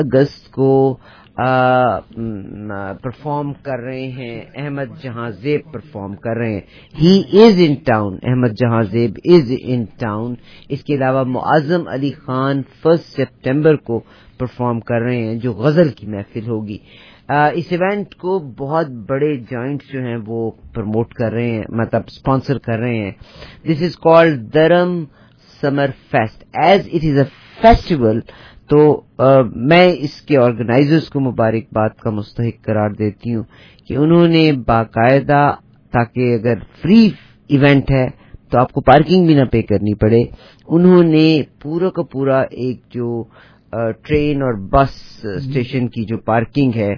اگست کو پرفارم کر رہے ہیں. احمد جہاں زیب پرفارم کر رہے ہیں. ہی از ان ٹاؤن. احمد جہاں زیب از ان ٹاؤن. اس کے علاوہ معظم علی خان 1 سپٹمبر کو پرفارم کر رہے ہیں جو غزل کی محفل ہوگی. اس ایونٹ کو بہت بڑے جوائنٹس جو ہیں وہ پروموٹ کر رہے ہیں, مطلب اسپانسر کر رہے ہیں. دس is called Durham summer fest. As it is a festival, تو میں اس کے آرگنائزرز کو مبارکباد کا مستحق قرار دیتی ہوں کہ انہوں نے باقاعدہ, تاکہ اگر فری ایونٹ ہے تو آپ کو پارکنگ بھی نہ پے کرنی پڑے, انہوں نے پورا کا پورا ایک جو ٹرین اور بس اسٹیشن کی جو پارکنگ ہے,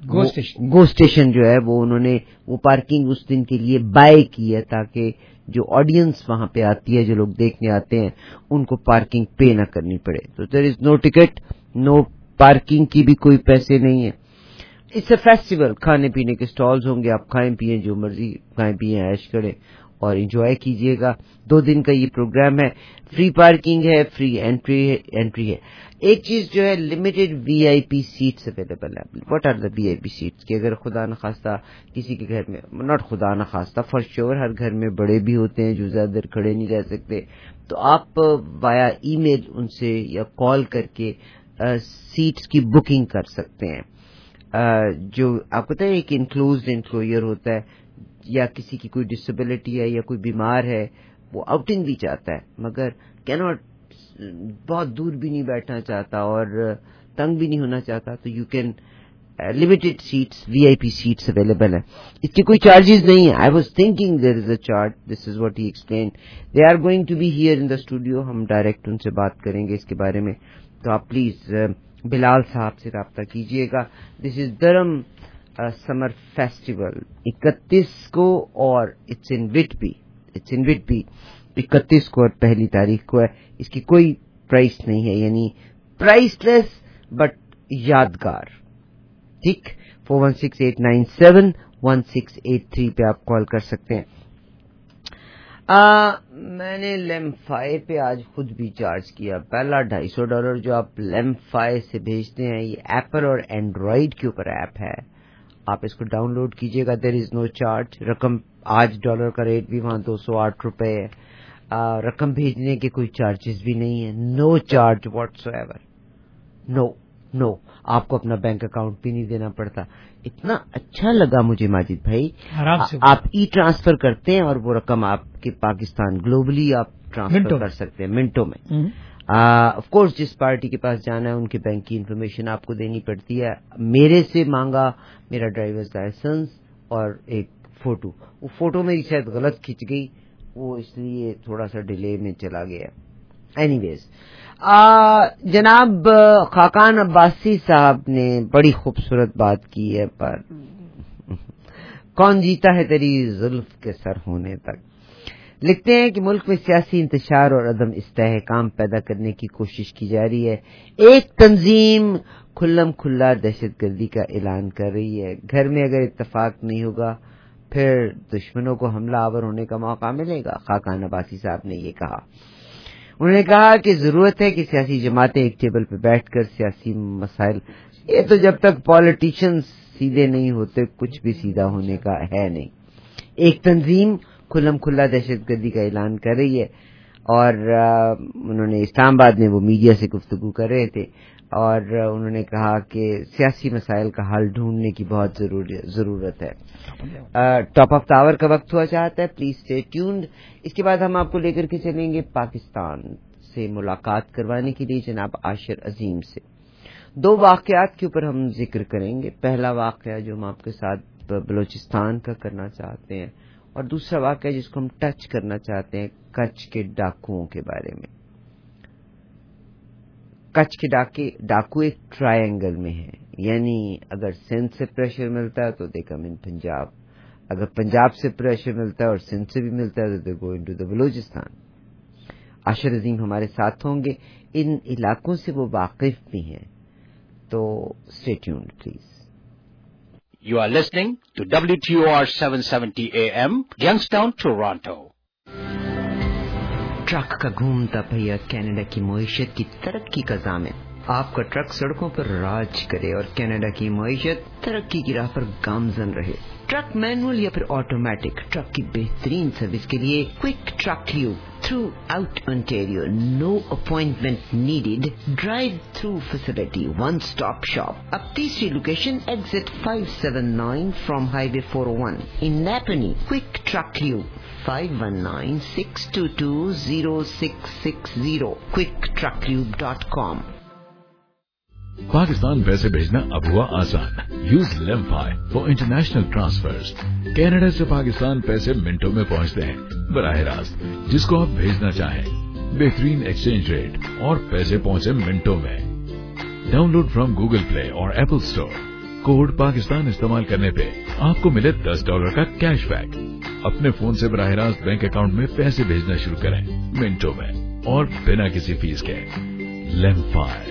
گو اسٹیشن جو ہے, وہ انہوں نے وہ پارکنگ اس دن کے لیے بائی کی ہے تاکہ جو آڈینس وہاں پہ آتی ہے, جو لوگ دیکھنے آتے ہیں, ان کو پارکنگ پے نہ کرنی پڑے. تو دیر is know ticket, no parking کی بھی کوئی پیسے نہیں ہے. It's a festival. کھانے پینے کے اسٹالز ہوں گے, آپ کھائیں پیئیں, جو مرضی کھائیں پیئیں, عیش کریں اور انجوائے کیجیے گا. 2 دن کا یہ پروگرام ہے. فری پارکنگ ہے, فری انٹری ہے. ایک چیز جو ہے, limited V I P seats available ہے. What are the V I P seats? کہ اگر خدا نخواستہ کسی کے گھر میں, ناٹ خدا نخواستہ, فار شیور ہر گھر میں بڑے بھی ہوتے ہیں جو زیادہ دیر کھڑے نہیں رہ سکتے, تو آپ وایا ای میل ان سے یا کال کر کے سیٹس کی بکنگ کر سکتے ہیں. جو آپ کو پتہ ہے ایک انکلوزڈ انکلوئر ہوتا ہے, یا کسی کی کوئی ڈسیبلٹی ہے یا کوئی بیمار ہے, وہ آؤٹنگ بھی چاہتا ہے مگر کینٹ, بہت دور بھی نہیں بیٹھنا چاہتا اور تنگ بھی نہیں ہونا چاہتا, تو you can limited seats, V I P seats available ہیں. اس کے کوئی چارجز نہیں ہیں. I was thinking there is a charge. This is what he explained. They are going to be here in the studio. ہم direct ان سے بات کریں گے اس کے بارے میں, تو آپ پلیز بلال صاحب سے رابطہ کیجیے گا. دس از درم سمر فیسٹیول 31 کو, اور اٹس ان وٹبی. 31 کو اور 1 تاریخ کو ہے. اس کی کوئی پرائس نہیں ہے, یعنی پرائس لیس بٹ یادگار. ٹھیک, 4168971683 پہ آپ کال کر سکتے ہیں. میں نے لیمفائی پہ آج خود بھی چارج کیا. پہلا $250 جو آپ لیمفائی سے بھیجتے ہیں, یہ ایپل اور اینڈرائڈ کے اوپر ایپ ہے, آپ اس کو ڈاؤن لوڈ کیجیے گا. دیر از نو چارج. رقم آج ڈالر کا ریٹ بھی وہاں $208 ہے. رقم بھیجنے کے کوئی چارجز بھی نہیں ہے. No charge whatsoever. No آپ کو اپنا بینک اکاؤنٹ بھی نہیں دینا پڑتا. اتنا اچھا لگا مجھے ماجد بھائی. آپ ای ٹرانسفر کرتے ہیں اور وہ رقم آپ کے پاکستان گلوبلی آپ ٹرانسفر کر سکتے ہیں منٹوں میں. آف کورس جس پارٹی کے پاس جانا ہے ان کے بینک کی انفارمیشن آپ کو دینی پڑتی ہے. میرے سے مانگا میرا ڈرائیورز لائسنس اور ایک فوٹو. وہ فوٹو میری شاید غلط کھنچ گئی, وہ اس لیے تھوڑا سا ڈیلے میں چلا گیا. اینی ویز, جناب خاقان عباسی صاحب نے بڑی خوبصورت بات کی ہے, پر کون جیتا ہے تیری زلف کے سر ہونے تک. لکھتے ہیں کہ ملک میں سیاسی انتشار اور عدم استحکام پیدا کرنے کی کوشش کی جا رہی ہے. ایک تنظیم کھلم کھلا دہشت گردی کا اعلان کر رہی ہے. گھر میں اگر اتفاق نہیں ہوگا پھر دشمنوں کو حملہ آور ہونے کا موقع ملے گا. خاقان عباسی صاحب نے یہ کہا. انہوں نے کہا کہ ضرورت ہے کہ سیاسی جماعتیں ایک ٹیبل پہ بیٹھ کر سیاسی مسائل, یہ تو جب تک پالیٹیشنز سیدھے نہیں ہوتے کچھ بھی سیدھا ہونے کا ہے نہیں. ایک تنظیم کھلم کھلا دہشت گردی کا اعلان کر رہی ہے, اور انہوں نے اسلام آباد میں وہ میڈیا سے گفتگو کر رہے تھے, اور انہوں نے کہا کہ سیاسی مسائل کا حل ڈھونڈنے کی بہت ضرورت ہے. ٹاپ آف ٹاور کا وقت ہوا چاہتا ہے, پلیز اسٹے ٹیونڈ. اس کے بعد ہم آپ کو لے کر کے چلیں گے پاکستان سے ملاقات کروانے کے لیے جناب عاشر عظیم سے. 2 واقعات کے اوپر ہم ذکر کریں گے. پہلا واقعہ جو ہم آپ کے ساتھ بلوچستان کا کرنا چاہتے ہیں, اور دوسرا واقعہ جس کو ہم ٹچ کرنا چاہتے ہیں کچھ کے ڈاکوؤں کے بارے میں. کچھ کے ڈاکو ایک ٹرائی اینگل میں ہے, یعنی اگر سندھ سے پریشر ملتا ہے تو دے کم ان پنجاب, اگر پنجاب سے پریشر ملتا ہے اور سندھ سے بھی ملتا ہے تو دے گو انٹو دا بلوچستان. عاشر عظیم ہمارے ساتھ ہوں گے, ان علاقوں سے وہ واقف بھی ہیں, تو stay tuned please. You are listening to WTOR 770 AM, Youngstown, Toronto. Truck کا گھومتا پہیا کینیڈا کی معیشت کی ترقی کا ضامن. آپ کا ٹرک سڑکوں پر راج کرے اور کینیڈا کی معیشت ترقی کی راہ پر گامزن رہے. ٹرک مینول یا پھر آٹومیٹک ٹرک کی بہترین سروس کے لیے quick truck lube throughout Ontario. No appointment needed. Drive through facility. One stop shop. اب تیسری location exit 579 from highway 401 in Napanee. Quick truck lube 519-622-0660. quicktrucklube.com. Pakistan پیسے بھیجنا اب ہوا آسان. Use LemFi for international transfers. Canada سے پاکستان پیسے منٹوں میں پہنچتے ہیں براہ راست جس کو آپ بھیجنا چاہیں. بہترین ایکسچینج ریٹ اور پیسے پہنچے منٹوں میں. Download from Google Play اور ایپل اسٹور. کوڈ پاکستان استعمال کرنے پہ آپ کو ملے $10 کا کیش بیک. اپنے فون سے براہ راست بینک اکاؤنٹ میں پیسے بھیجنا شروع کریں منٹوں میں اور بنا کسی فیس کے. لیمفائی.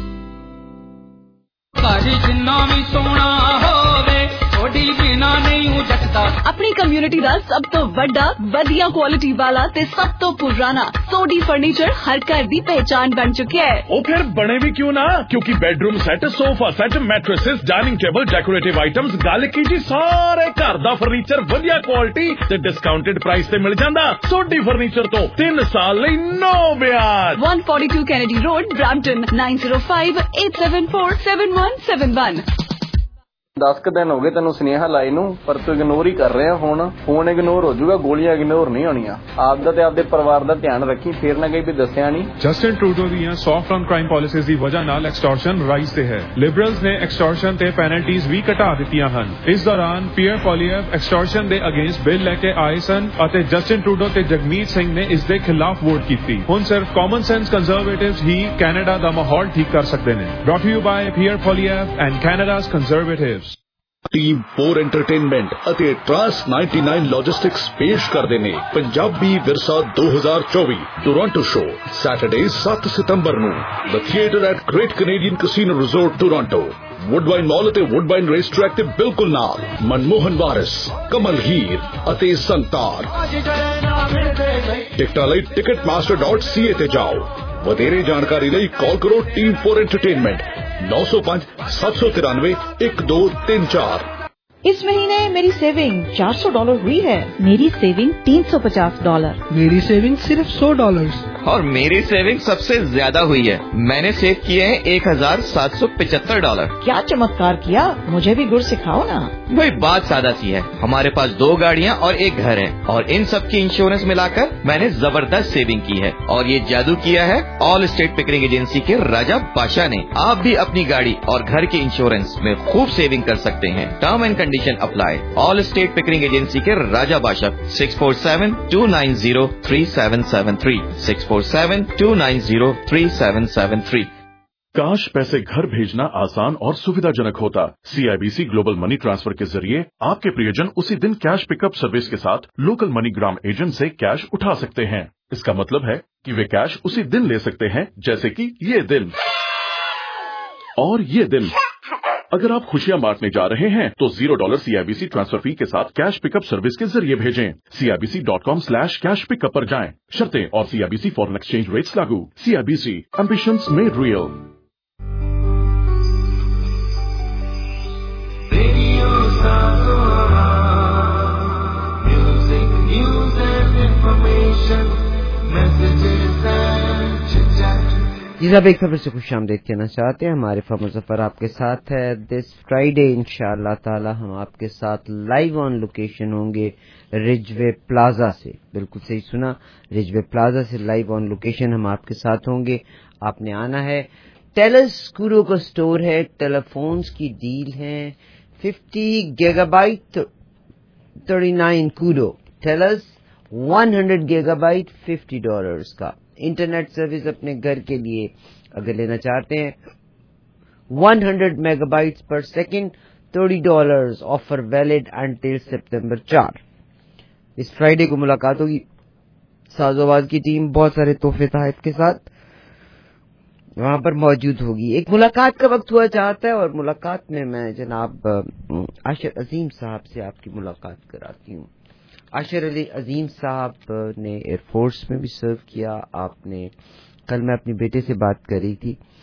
اپنی کمیونٹی دا سب تو بڑا ودیا کوالٹی والا تے سب تو پرانا سوڈی فرنیچر ہر گھر دی پہچان بن چکے ہے. وہ پھر بنے بھی کیوں نہ, کیونکہ bedroom set, sofa set, mattresses, dining table, decorative items, گل کی جی سارے گھر دا فرنیچر ودیا کوالٹی تے ڈسکاؤنٹڈ پرائس تے مل جاندا. سوڈی فرنیچر تو 3 سال لئی نو بیاج. 142 کینیڈی روڈ, برامپٹن. 9058747171. 10 دن ہو گئے تینوں سنیہا لائی نو, پر تو اگنور ہی کر رہے ہیں. فون اگنور ہو جائے گا, گولیاں اگنور نہیں ہونیاں. آپ دا تے آپ دے پریوار دا دھیان رکھی, پھر نہ کہیں بھی دسیا نہیں. جسٹن ٹروڈو دیاں سافٹ آن کرائم پالیسیز دی وجہ نال ایکسٹورشن رائز تے ہے. لبرلز نے ایکسٹورشن تے پینلٹیز بھی گھٹا دتیاں ہن. اس دوران پیئر پولیو ایکسٹورشن دے اگینسٹ بل لے کے آئے سن اتے جسٹن ٹروڈو تے جگمیت سنگھ نے اس دے خلاف ووٹ کیتی. ہن صرف کامن سینس کنزرویٹیوز ہی کینیڈا دا ماحول ٹھیک کر سکتے ہیں. Brought you by Pierre Poilievre and Canada's conservatives. Team 4 entertainment اتے ٹرانس 99 لاجسٹکس پیش کردے نے Punjabi Virsa 2024 Toronto show Saturday 7 ستمبر نو the theatre at great Canadian casino resort Toronto. Woodbine mall اتے وڈبائن ریس ٹریک تے بالکل نال منموہن وارس, کمل ہیر اتے سنتار. ٹکٹاں لئی ticketmaster.ca تے جاؤ. ودیرے جانکاری لئی کال کرو ٹیم 4 انٹرٹینمنٹ 905-793-1234. اس مہینے میری سیونگ $400 ہوئی ہے. میری سیونگ $350. میری سیونگ صرف $100. اور میری سیونگ سب سے زیادہ ہوئی ہے. میں نے سیو کیے ہیں $1,775. کیا چمتکار کیا, مجھے بھی گر سکھاؤ نا. بھائی بات سادہ سی ہے, ہمارے پاس 2 گاڑیاں اور 1 گھر ہے اور ان سب کی انشورنس ملا کر میں نے زبردست سیونگ کی ہے. اور یہ جادو کیا ہے آل اسٹیٹ پکرنگ ایجنسی کے راجا بادشاہ نے. آپ بھی اپنی گاڑی اور گھر کی انشورنس میں خوب سیونگ کر سکتے ہیں. Term and condition apply. Allstate Pickering agency کے راجا بادشاہ. 647-290-3773 647-290-3773. کاش پیسے گھر بھیجنا آسان اور سویدھا جنک ہوتا. CIBC گلوبل منی ٹرانسفر کے ذریعے آپ کے پریجن اسی دن کیش پک اپ سروس کے ساتھ لوکل منی گرام ایجنٹ سے کیش اٹھا سکتے ہیں. اس کا مطلب ہے کہ وہ کیش اسی دن لے سکتے ہیں, جیسے کہ یہ دن اور یہ دن. اگر آپ خوشیاں بانٹنے جا رہے ہیں تو $0 CIBC ٹرانسفر فی کے ساتھ کیش پک اپ سروس کے ذریعے بھیجیں. CIBC.com/cash pick up پر جائیں. شرطیں اور CIBC فورن ایکسچینج ریٹس لاگو. CIBC ambitions made real. جی صاحب, ایک خبر سے خوش آمدید کہنا چاہتے ہیں. ہمارے فہم ظفر آپ کے ساتھ ہے. دس فرائیڈے انشاءاللہ تعالی ہم آپ کے ساتھ لائیو آن لوکیشن ہوں گے رج وے پلازا سے. بالکل صحیح سنا, رج وے پلازا سے لائیو آن لوکیشن ہم آپ کے ساتھ ہوں گے. آپ نے آنا ہے. ٹیلس کورو کا سٹور ہے. ٹیلیفونز کی ڈیل ہے. 50 gigabyte 39 Koodo. Telus 100 gigabyte $50 کا. انٹرنیٹ سروس اپنے گھر کے لیے اگر لینا چاہتے ہیں 100 megabytes per second $30. Offer valid until September 4. اس فرائیڈے کو ملاقات ہوگی. ساز و آواز کی ٹیم بہت سارے تحفے تحائف کے ساتھ وہاں پر موجود ہوگی. ایک ملاقات کا وقت ہوا چاہتا ہے اور ملاقات میں میں جناب عاشر عظیم صاحب سے آپ کی ملاقات کراتی ہوں. عاشر علی عظیم صاحب نے ایئر فورس میں بھی سرو کیا. آپ نے کل میں اپنی بیٹے سے بات کر رہی تھی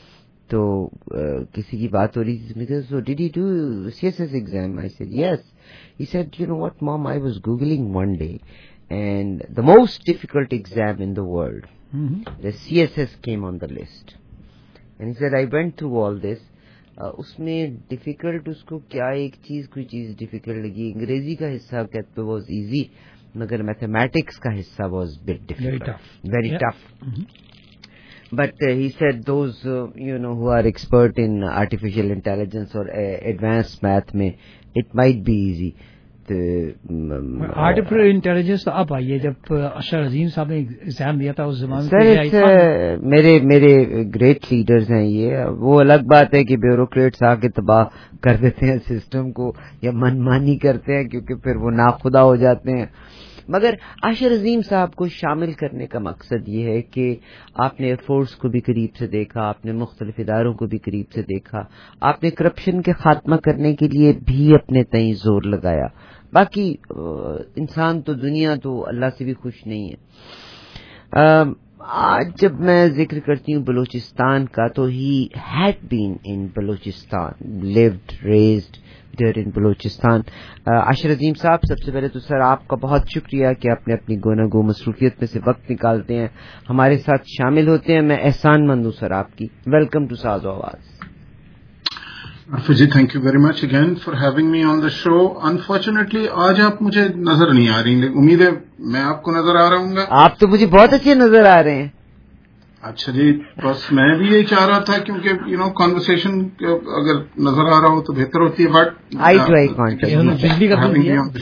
تو کسی کی بات ہو رہی تھی, so did you do CSS exam? I said yes. He said, you know what mom, I was googling one day and the most difficult exam in the world, the CSS came on the list. And he said I went through all this. اس میں difficult اس کو کیا ایک چیز کوئی چیز difficult لگی, انگریزی کا حصہ کہتے واز ایزی, مگر میتھمیٹکس کا حصہ was bit difficult, very tough. But he said those who are expert in artificial intelligence or advanced math mein, it might be easy. Artificial intelligence تو اب آئی ہے, جب اشرف عظیم صاحب نے ایگزام دیا تھا اس زمانے میں. میرے گریٹ لیڈرز ہیں یہ. وہ الگ بات ہے کہ بیوروکریٹس آ کے تباہ کر دیتے ہیں سسٹم کو یا منمانی کرتے ہیں کیونکہ پھر وہ ناخدا ہو جاتے ہیں. مگر عاشر عظیم صاحب کو شامل کرنے کا مقصد یہ ہے کہ آپ نے ایئر فورس کو بھی قریب سے دیکھا, آپ نے مختلف اداروں کو بھی قریب سے دیکھا, آپ نے کرپشن کے خاتمہ کرنے کے لیے بھی اپنے تئیں زور لگایا. باقی انسان تو دنیا تو اللہ سے بھی خوش نہیں ہے. آج جب میں ذکر کرتی ہوں بلوچستان کا تو ہی had been in Balochistan, lived raised there in Balochistan. Ashir Azeem Sahab, سب سے پہلے تو سر آپ کا بہت شکریہ کہ آپ نے اپنی گونا گو مصروفیت میں سے وقت نکالتے ہیں, ہمارے ساتھ شامل ہوتے ہیں. میں احسان مند ہوں سر آپ کی. Welcome to Saaz Awaz. Urfi ji, thank you very much again for having me on the show. Unfortunately آج آپ مجھے نظر نہیں آ رہی, امید ہے میں آپ کو نظر آ رہا ہوں گا. آپ تو مجھے بہت اچھے نظر آ رہے ہیں. اچھا جی, بس میں بھی یہی چاہ رہا تھا کیونکہ کانورسیشن اگر نظر آ رہا ہو تو بہتر ہوتی ہے. But I try contact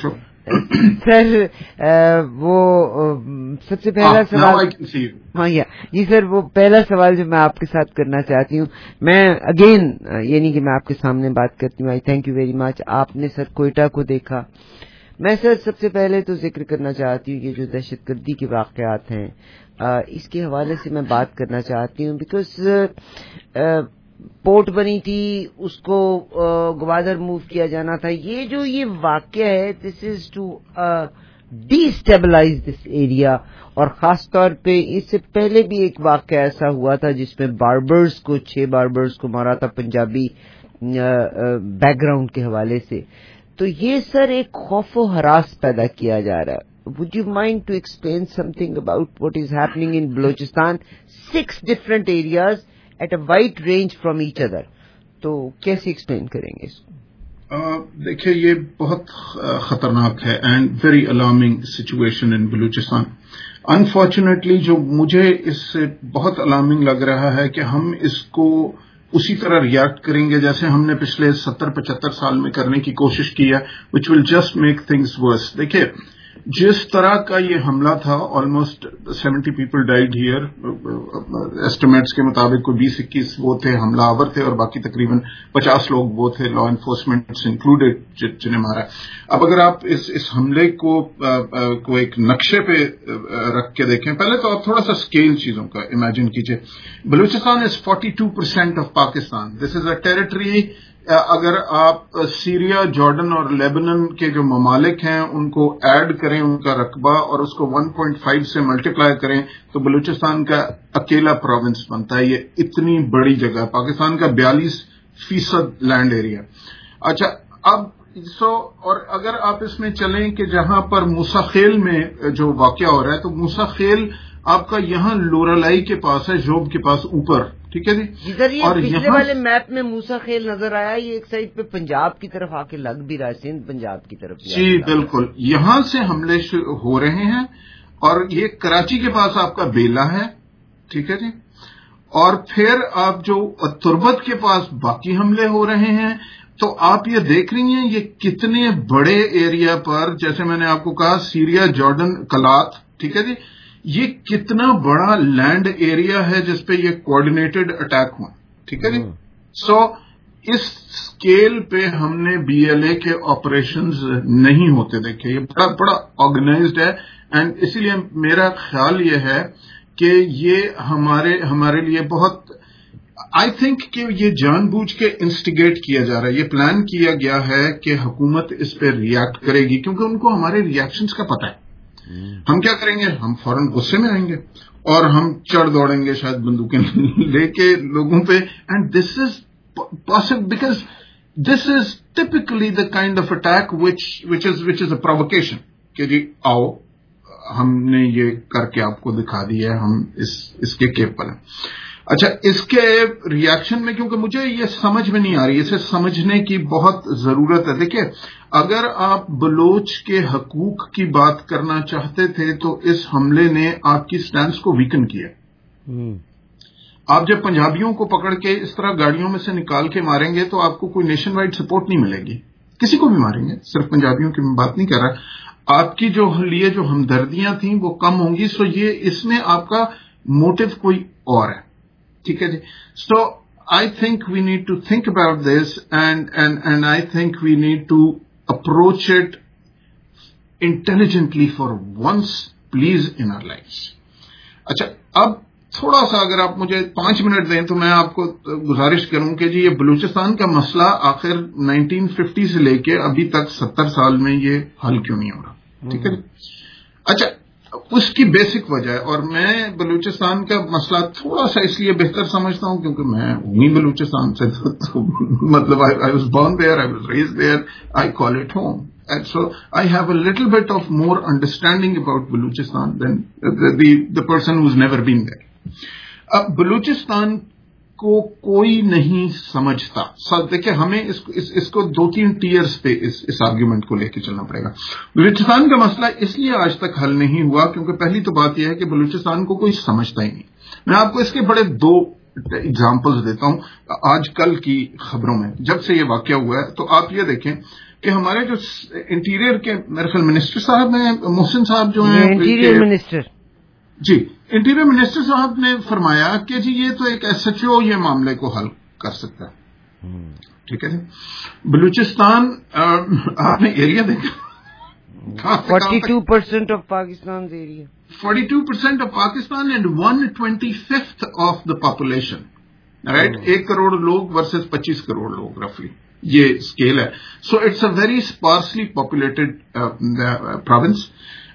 sir. وہ سب سے پہلا سوال, ہاں جی سر, وہ پہلا سوال جو میں آپ کے ساتھ کرنا چاہتی ہوں, میں اگین یہ نہیں کہ میں آپ کے سامنے بات کرتی ہوں, I thank you very much. آپ نے سر کوئٹہ کو دیکھا. میں سر سب سے پہلے تو ذکر کرنا چاہتی ہوں یہ جو دہشت گردی کے واقعات ہیں اس کے حوالے سے میں بات کرنا چاہتی ہوں, بیکاز پورٹ بنی تھی, اس کو گوادر موو کیا جانا تھا. یہ واقعہ ہے, this is to destabilize this area. اور خاص طور پہ اس سے پہلے بھی ایک واقعہ ایسا ہوا تھا جس میں 6 باربرز کو مارا تھا پنجابی بیک گراؤنڈ کے حوالے سے. تو یہ سر ایک خوف و ہراس پیدا کیا جا رہا ہے. Would you mind to explain something about what is happening in Balochistan? 6 different areas at a wide range from each other. تو کیسے ایکسپلین کریں گے اس کو؟ دیکھیے, یہ بہت خطرناک ہے and very alarming situation in Balochistan. Unfortunately جو مجھے اس سے بہت الارمنگ لگ رہا ہے کہ ہم اس کو اسی طرح ریئیکٹ کریں گے جیسے ہم نے پچھلے 70-75 سال میں کرنے کی کوشش کی ہے, which will just make things worse. دیکھیے, جس طرح کا یہ حملہ تھا, almost 70 people died here, estimates کے مطابق کوئی 20-21 وہ تھے حملہ آور تھے, اور باقی تقریباً 50 لوگ وہ تھے لا انفورسمنٹ انکلوڈیڈ جنہیں مارا. اب اگر آپ اس حملے کو ایک نقشے پہ رکھ کے دیکھیں, پہلے تو آپ تھوڑا سا اسکیل چیزوں کا امیجن کیجئے. Balochistan is 42% of Pakistan. This is a territory. اگر آپ سیریا, جارڈن اور لیبنن کے جو ممالک ہیں ان کو ایڈ کریں, ان کا رقبہ, اور اس کو 1.5 سے ملٹیپلائی کریں تو بلوچستان کا اکیلا پروونس بنتا ہے. یہ اتنی بڑی جگہ, پاکستان کا 42% لینڈ ایریا. اچھا, اب اور اگر آپ اس میں چلیں کہ جہاں پر موسیٰ خیل میں جو واقعہ ہو رہا ہے, تو موسیٰ خیل آپ کا یہاں لورالائی کے پاس ہے, جوب کے پاس اوپر, ٹھیک ہے جی. اور پچھلے والے میپ میں موسیٰ خیل نظر آیا, یہ ایک سائڈ پہ پنجاب کی طرف آ کے لگ بھی رہا ہے, سندھ پنجاب کی طرف. جی بالکل, یہاں سے حملے ہو رہے ہیں, اور یہ کراچی کے پاس آپ کا بیلا ہے, ٹھیک ہے جی. اور پھر آپ جو تربت کے پاس باقی حملے ہو رہے ہیں. تو آپ یہ دیکھ رہی ہیں یہ کتنے بڑے ایریا پر, جیسے میں نے آپ کو کہا سیریا, جارڈن, کلات, ٹھیک ہے جی, یہ کتنا بڑا لینڈ ایریا ہے جس پہ یہ کوآرڈینیٹڈ اٹیک ہوا, ٹھیک ہے جی. سو اس اسکیل پہ ہم نے BLA کے آپریشنز نہیں ہوتے دیکھے. یہ بڑا آرگنائزڈ ہے, اینڈ اسی لیے میرا خیال یہ ہے کہ یہ ہمارے لیے بہت, آئی تھنک کہ یہ جان بوجھ کے انسٹیگیٹ کیا جا رہا ہے. یہ پلان کیا گیا ہے کہ حکومت اس پہ ریئیکٹ کرے گی, کیونکہ ان کو ہمارے ریئیکشنز کا پتہ ہے. ہم کیا کریں گے؟ ہم فوراً غصے میں آئیں گے اور ہم چڑھ دوڑیں گے شاید بندوقیں لے کے لوگوں پہ. And this is possible because this is typically the kind of attack which is a provocation کہ جی آؤ ہم نے یہ کر کے آپ کو دکھا دیا ہے, ہم اس کے کیپبل ہیں. اچھا, اس کے ریاکشن میں کیونکہ مجھے یہ سمجھ میں نہیں آ رہی, اسے سمجھنے کی بہت ضرورت ہے. دیکھیے, اگر آپ بلوچ کے حقوق کی بات کرنا چاہتے تھے تو اس حملے نے آپ کی سٹینس کو ویکن کیا. آپ جب پنجابیوں کو پکڑ کے اس طرح گاڑیوں میں سے نکال کے ماریں گے تو آپ کو کوئی نیشن وائڈ سپورٹ نہیں ملے گی. کسی کو بھی ماریں گے, صرف پنجابیوں کی میں بات نہیں کر رہا. آپ کی جو لیے جو ہمدردیاں تھیں وہ کم ہوں گی. سو یہ اس میں آپ کا موٹو کوئی اور ہے. ٹھیک ہے جی. So I think we need to think about this and I think we need to approach it intelligently for once please in our lifes. اچھا, اب تھوڑا سا اگر آپ مجھے 5 منٹ دیں تو میں آپ کو گزارش کروں کہ جی یہ بلوچستان کا مسئلہ آخر 1950 سے لے کے ابھی تک 70 سال میں یہ حل کیوں نہیں ہو رہا. ٹھیک ہے جی. اچھا, اس کی بیسک وجہ ہے, اور میں بلوچستان کا مسئلہ تھوڑا سا اس لیے بہتر سمجھتا ہوں کیونکہ میں ہوں ہی بلوچستان سے, مطلب I was born there, I was raised there, I call it home. And so I have a little bit of more understanding about Balochistan than the person who's never been there. اب بلوچستان کو کوئی نہیں سمجھتا. دیکھیں, ہمیں اس کو 2-3 tears پہ اس argument کو لے کے چلنا پڑے گا. بلوچستان کا مسئلہ اس لیے آج تک حل نہیں ہوا کیونکہ پہلی تو بات یہ ہے کہ بلوچستان کو کوئی سمجھتا ہی نہیں. میں آپ کو اس کے بڑے 2 ایگزامپلز دیتا ہوں آج کل کی خبروں میں. جب سے یہ واقعہ ہوا ہے تو آپ یہ دیکھیں کہ ہمارے جو انٹیریئر کے میرے خیال منسٹر صاحب ہیں, محسن صاحب جو ہیں انٹیریئر منسٹر, جی انٹیریئر منسٹر صاحب نے فرمایا کہ جی یہ تو ایک ایس ایچ او یہ معاملے کو حل کر سکتا ہے. ٹھیک ہے جی. بلوچستان آپ نے ایریا دیکھا, 42% of Pakistan area, 42% of Pakistan and 1/25 of the population, right. 1 crore لوگ ورسز 25 کروڑ لوگ رفلی, یہ اسکیل ہے. So it's a very sparsely populated province.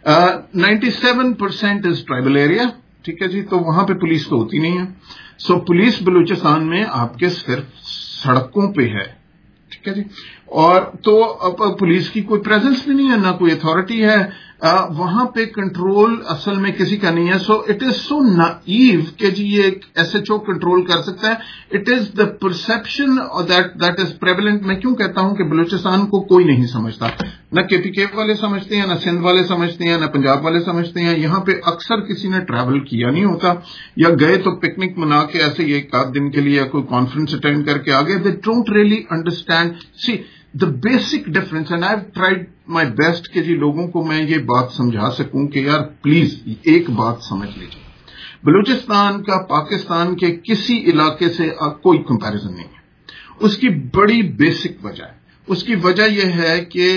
97% is tribal area. ٹھیک ہے جی. تو وہاں پہ پولیس تو ہوتی نہیں ہے. سو پولیس بلوچستان میں آپ کے صرف سڑکوں پہ ہے. ٹھیک ہے جی. اور تو پولیس کی کوئی پریزنس بھی نہیں ہے, نہ کوئی اتھارٹی ہے وہاں پہ. کنٹرول اصل میں کسی کا نہیں ہے. So it is so naive کہ جی یہ ایک ایس ایچ او کنٹرول کر سکتا ہے. It is the perception that is prevalent. میں کیوں کہتا ہوں کہ بلوچستان کو کوئی نہیں سمجھتا, نہ کے پی کے والے سمجھتے ہیں, نہ سندھ والے سمجھتے ہیں, نہ پنجاب والے سمجھتے ہیں. یہاں پہ اکثر کسی نے ٹریول کیا نہیں ہوتا, یا گئے تو پکنک منا کے ایسے ہی 1 دن کے لیے کوئی کانفرنس اٹینڈ کر کے آگے. They don't really understand. See the basic difference, and I've tried my best کہ جی لوگوں کو میں یہ بات سمجھا سکوں کہ یار پلیز ایک بات سمجھ لیجیے, بلوچستان کا پاکستان کے کسی علاقے سے کوئی کمپیریزن نہیں ہے. اس کی بڑی بیسک وجہ ہے. اس کی وجہ یہ ہے کہ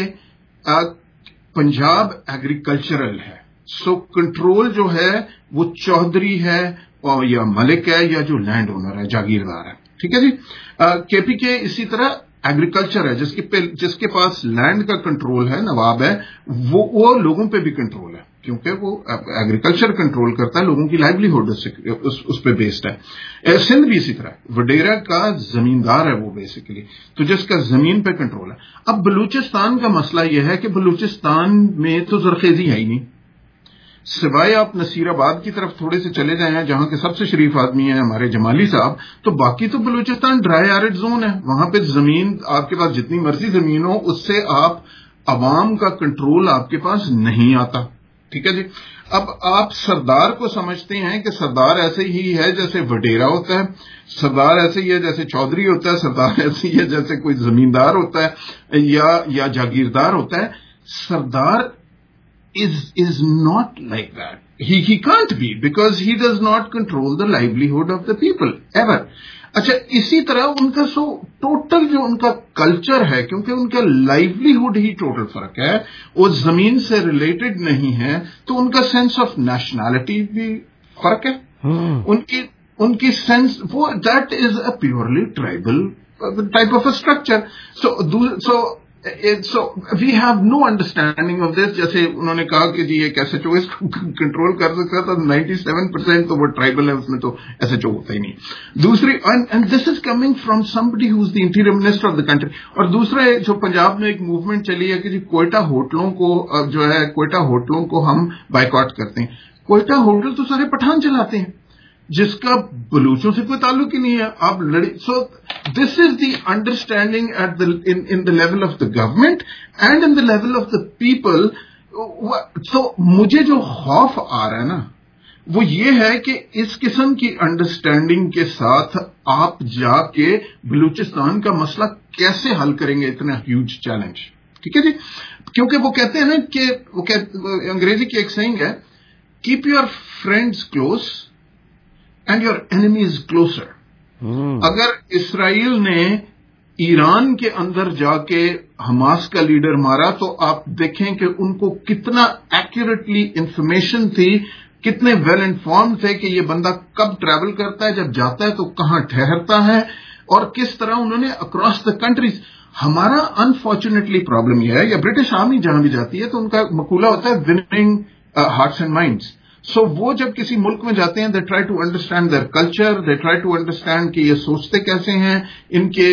پنجاب ایگریکلچرل ہے. سو کنٹرول جو ہے وہ چودھری ہے اور یا ملک ہے یا جو لینڈ اونر ہے, جاگیردار ہے. ٹھیک ہے جی. کے پی کے اسی طرح ایگریکلچر ہے, جس کے پاس لینڈ کا کنٹرول ہے, نواب ہے, وہ لوگوں پہ بھی کنٹرول ہے کیونکہ وہ ایگریکلچر کنٹرول کرتا ہے, لوگوں کی لائیولیہڈ اس پہ بیسڈ ہے. سندھ بھی اسی طرح, وڈیرا کا زمیندار ہے وہ بیسیکلی, تو جس کا زمین پہ کنٹرول ہے. اب بلوچستان کا مسئلہ یہ ہے کہ بلوچستان میں تو زرخیزی ہے ہی نہیں, سوائے آپ نصیر آباد کی طرف تھوڑے سے چلے جائیں جہاں کے سب سے شریف آدمی ہیں ہمارے جمالی صاحب, تو باقی تو بلوچستان ڈرائی ایرڈ زون ہے. وہاں پہ زمین آپ کے پاس جتنی مرضی زمین ہو, اس سے آپ عوام کا کنٹرول آپ کے پاس نہیں آتا. ٹھیک ہے جی. اب آپ سردار کو سمجھتے ہیں کہ سردار ایسے ہی ہے جیسے وڈیرا ہوتا ہے, سردار ایسے ہی ہے جیسے چودھری ہوتا ہے, سردار ایسے ہی ہے جیسے کوئی زمیندار ہوتا ہے یا جاگیردار ہوتا ہے. سردار is not like that. He can't be because he does not control the livelihood of the people ever. اچھا, اسی طرح ان کا ٹوٹل جو ان کا کلچر ہے, کیونکہ ان کا لائیولیہڈ ہی ٹوٹل فرق ہے, وہ زمین سے ریلیٹڈ نہیں ہے, تو ان کا سینس آف نیشنلٹی بھی فرق ہے. ان کی سینس وہ that is a purely tribal type of a structure. So So we have no understanding of this. جیسے انہوں نے کہا کہ جی ایک ایس ایچ او اس کو کنٹرول کر سکتا تھا 97% تو وہ ٹرائبل ہے, اس میں تو ایس ایچ او ہوتا ہی نہیں. دوسری, and this is coming from somebody who is the interior minister of the country. اور دوسرا جو پنجاب میں ایک موومنٹ چلی ہے کہ جی کوئٹہ ہوٹلوں کو جو ہے کوئٹہ ہوٹلوں کو ہم بائیکاٹ کرتے ہیں. کوئٹہ ہوٹل تو سارے پٹھان چلاتے ہیں جس کا بلوچوں سے کوئی تعلق ہی نہیں ہے. آپ لڑی. So this is the understanding at in the level of the government and in the level of the people. So مجھے جو خوف آ رہا ہے نا وہ یہ ہے کہ اس قسم کی انڈرسٹینڈنگ کے ساتھ آپ جا کے بلوچستان کا مسئلہ کیسے حل کریں گے, اتنا ہیوج چیلنج. ٹھیک ہے جی, کیونکہ وہ کہتے ہیں نا کہ انگریزی کی ایک سینگ ہے, keep your friends close and your enemies closer. اگر اسرائیل نے ایران کے اندر جا کے حماس کا لیڈر مارا تو آپ دیکھیں کہ ان کو کتنا ایکوریٹلی انفارمیشن تھی, کتنے ویل انفارمڈ تھے کہ یہ بندہ کب ٹریول کرتا ہے, جب جاتا ہے تو کہاں ٹھہرتا ہے, اور کس طرح انہوں نے اکراس دا کنٹریز. ہمارا انفارچونیٹلی پرابلم یہ ہے, یا برٹش آرمی جہاں بھی جاتی ہے تو ان کا مقولہ ہوتا ہے winning hearts and minds. So وہ جب کسی ملک میں جاتے ہیں they try to understand their culture, they try to understand کہ یہ سوچتے کیسے ہیں, ان کے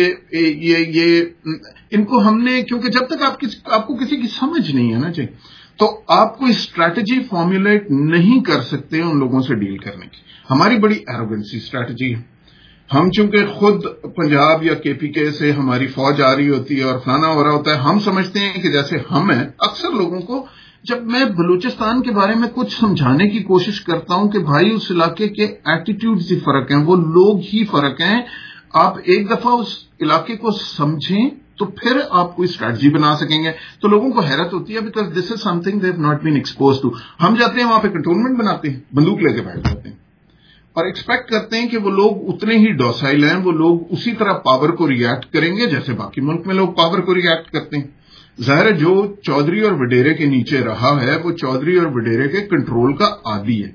ان کو ہم نے, کیونکہ جب تک آپ کو کسی کی سمجھ نہیں ہے نا جی, تو آپ کوئی اسٹریٹجی فارمولیٹ نہیں کر سکتے ان لوگوں سے ڈیل کرنے کی. ہماری بڑی ایروگنسی اسٹریٹجی ہے. ہم چونکہ خود پنجاب یا کے پی کے سے ہماری فوج آ رہی ہوتی ہے اور فلانا ہو رہا ہوتا ہے, ہم سمجھتے ہیں کہ جیسے ہم ہیں. اکثر لوگوں کو جب میں بلوچستان کے بارے میں کچھ سمجھانے کی کوشش کرتا ہوں کہ بھائی اس علاقے کے ایٹیٹیوڈز ہی فرق ہیں, وہ لوگ ہی فرق ہیں, آپ ایک دفعہ اس علاقے کو سمجھیں تو پھر آپ کوئی اسٹریٹجی بنا سکیں گے. تو لوگوں کو حیرت ہوتی ہے because this is something they have not been expose to. ہم جاتے ہیں وہاں پہ کنٹونمنٹ بناتے ہیں, بندوق لے کے بیٹھ جاتے ہیں اور ایکسپیکٹ کرتے ہیں کہ وہ لوگ اتنے ہی ڈوسائل ہیں, وہ لوگ اسی طرح پاور کو ریئیکٹ کریں گے جیسے باقی ملک میں لوگ پاور کو ریئیکٹ کرتے ہیں. ظاہر ہے جو چودھری اور وڈیرے کے نیچے رہا ہے وہ چودھری اور وڈیرے کے کنٹرول کا عادی ہے.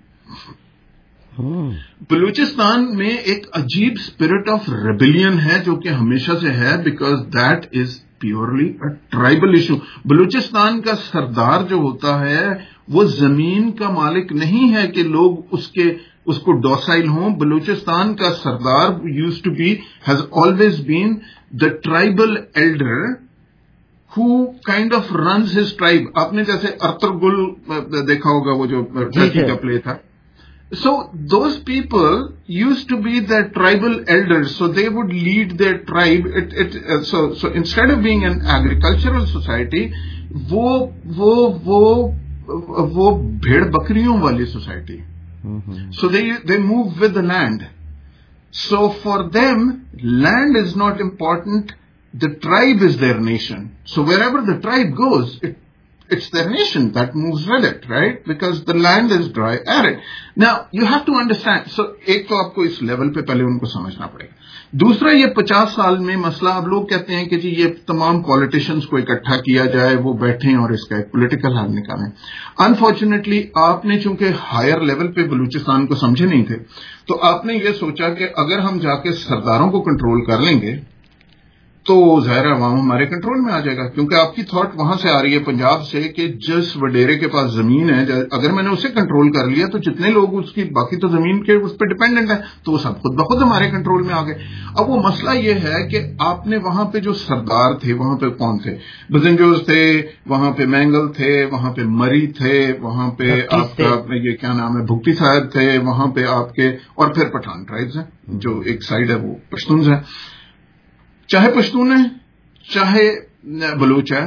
بلوچستان میں ایک عجیب اسپرٹ آف ریبیلین ہے جو کہ ہمیشہ سے ہے, because that is purely a tribal issue. Balochistan کا سردار جو ہوتا ہے وہ زمین کا مالک نہیں ہے کہ لوگ اس کو ڈوسائل ہوں. بلوچستان کا سردار used to be, has always been the tribal elder who kind of runs his tribe. آپ نے جیسے ارطغرل دیکھا ہوگا وہ جو ٹرکی کا پلے تھا. So those people used to be the tribal elders, so they would lead their tribe. So instead of being an agricultural society, وہ بھیڑ بکریوں والی society. So they move with the land. So for them, land is not important. The tribe is their nation. So wherever the tribe goes, it's their nation that moves with it, right? Because the land is dry, arid. Now, you have to understand. So, ایک تو آپ کو اس level پہ پہلے ان کو سمجھنا پڑے گا. دوسرا, یہ 50 سال میں مسئلہ, اب لوگ کہتے ہیں کہ جی یہ تمام پولیٹیشینز کو اکٹھا کیا جائے, وہ بیٹھیں اور اس کا ایک پولیٹیکل حل نکالیں. انفارچونیٹلی آپ نے چونکہ ہائر لیول پہ بلوچستان کو سمجھے نہیں تھے, تو آپ نے یہ سوچا کہ اگر ہم جا کے سرداروں کو کنٹرول کر لیں گے تو ظاہر عوام ہمارے کنٹرول میں آ جائے گا. کیونکہ آپ کی تھاٹ وہاں سے آ رہی ہے پنجاب سے کہ جس وڈیرے کے پاس زمین ہے, اگر میں نے اسے کنٹرول کر لیا تو جتنے لوگ اس کی باقی تو زمین کے اس پہ ڈیپینڈنٹ ہیں تو وہ سب خود بخود ہمارے کنٹرول میں آ گئے. اب وہ مسئلہ یہ ہے کہ آپ نے وہاں پہ جو سردار تھے, وہاں پہ کون تھے, بزنجوز تھے, وہاں پہ مینگل تھے, وہاں پہ مری تھے, وہاں پہ آپ کا یہ کیا نام ہے بھگتی صاحب تھے, وہاں پہ آپ کے, اور پھر پٹھان ٹرائبز ہیں جو ایک سائڈ ہے وہ پشتونز ہیں. چاہے پشتون ہے چاہے بلوچ ہے,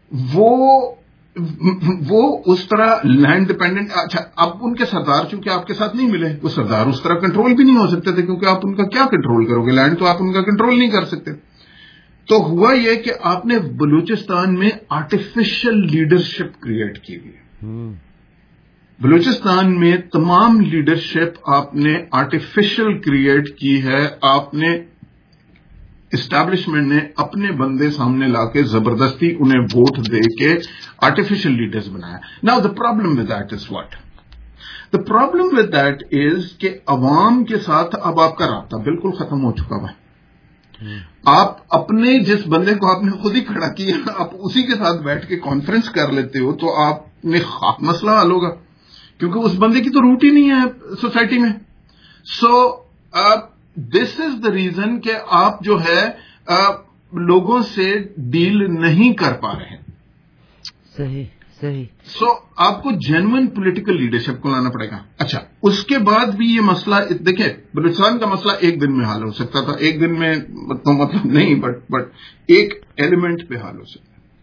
وہ اس طرح لینڈ ڈیپینڈنٹ. اچھا, اب ان کے سردار چونکہ آپ کے ساتھ نہیں ملے, وہ سردار اس طرح کنٹرول بھی نہیں ہو سکتے تھے کیونکہ آپ ان کا کیا کنٹرول کرو گے, لینڈ تو آپ ان کا کنٹرول نہیں کر سکتے. تو ہوا یہ کہ آپ نے بلوچستان میں آرٹیفیشل لیڈرشپ کریٹ کی ہوئی. بلوچستان میں تمام لیڈرشپ آپ نے آرٹیفیشل کریٹ کی ہے. آپ نے اسٹیبلشمنٹ نے اپنے بندے سامنے لا کے زبردستی انہیں ووٹ دے کے آرٹیفیشل لیڈرز بنایا. Now the problem with that is what? The problem with that is کہ عوام کے ساتھ اب آپ کا رابطہ بالکل ختم ہو چکا ہے. آپ اپنے جس بندے کو آپ نے خود ہی کھڑا کیا آپ اسی کے ساتھ بیٹھ کے کانفرنس کر لیتے ہو تو آپ نے خاک مسئلہ حل ہوگا، کیونکہ اس بندے کی تو روٹ ہی نہیں ہے سوسائٹی میں. سو دس از دا ریزن کہ آپ جو ہے لوگوں سے ڈیل نہیں کر پا رہے ہیں. صحیح صحیح. سو آپ کو جینوئن پولیٹیکل لیڈرشپ کو لانا پڑے گا. اچھا، اس کے بعد بھی یہ مسئلہ دیکھیں، بلوچستان کا مسئلہ ایک دن میں حل ہو سکتا تھا، ایک دن میں تو مطلب نہیں، بٹ ایک ایلیمنٹ پہ حل ہو سکتا.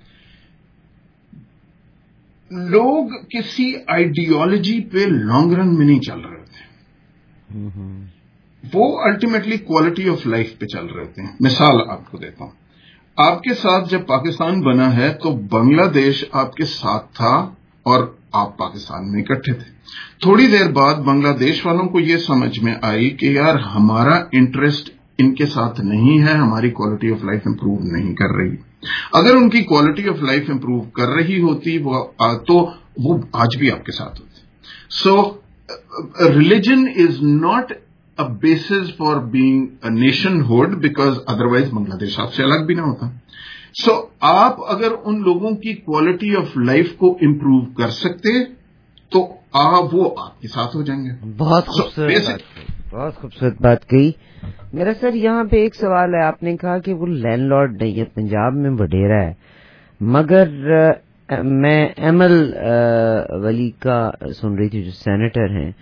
لوگ کسی آئیڈیالوجی پہ لانگ رن میں نہیں چل رہے ہوتے، وہ الٹیمیٹلی کوالٹی آف لائف پہ چل رہے ہوتے ہیں. مثال آپ کو دیتا ہوں، آپ کے ساتھ جب پاکستان بنا ہے تو بنگلہ دیش آپ کے ساتھ تھا اور آپ پاکستان میں اکٹھے تھے. تھوڑی دیر بعد بنگلہ دیش والوں کو یہ سمجھ میں آئی کہ یار ہمارا انٹرسٹ ان کے ساتھ نہیں ہے، ہماری کوالٹی آف لائف امپروو نہیں کر رہی. اگر ان کی کوالٹی آف لائف امپروو کر رہی ہوتی تو وہ آج بھی آپ کے ساتھ ہوتی. So religion is not a basis for being a nationhood because otherwise Bangladesh آپ سے الگ بھی نہ ہوتا. سو آپ اگر ان لوگوں کی کوالٹی آف لائف کو امپروو کر سکتے تو وہ آپ کے ساتھ ہو جائیں گے. بہت خوبصورت بات کہی. میرا سر یہاں پہ ایک سوال ہے، آپ نے کہا کہ وہ لینڈ لارڈ نہیں ہے، پنجاب میں وڈیرا ہے، مگر میں ایمل ولی کا سن رہی تھی جو سینیٹر ہیں،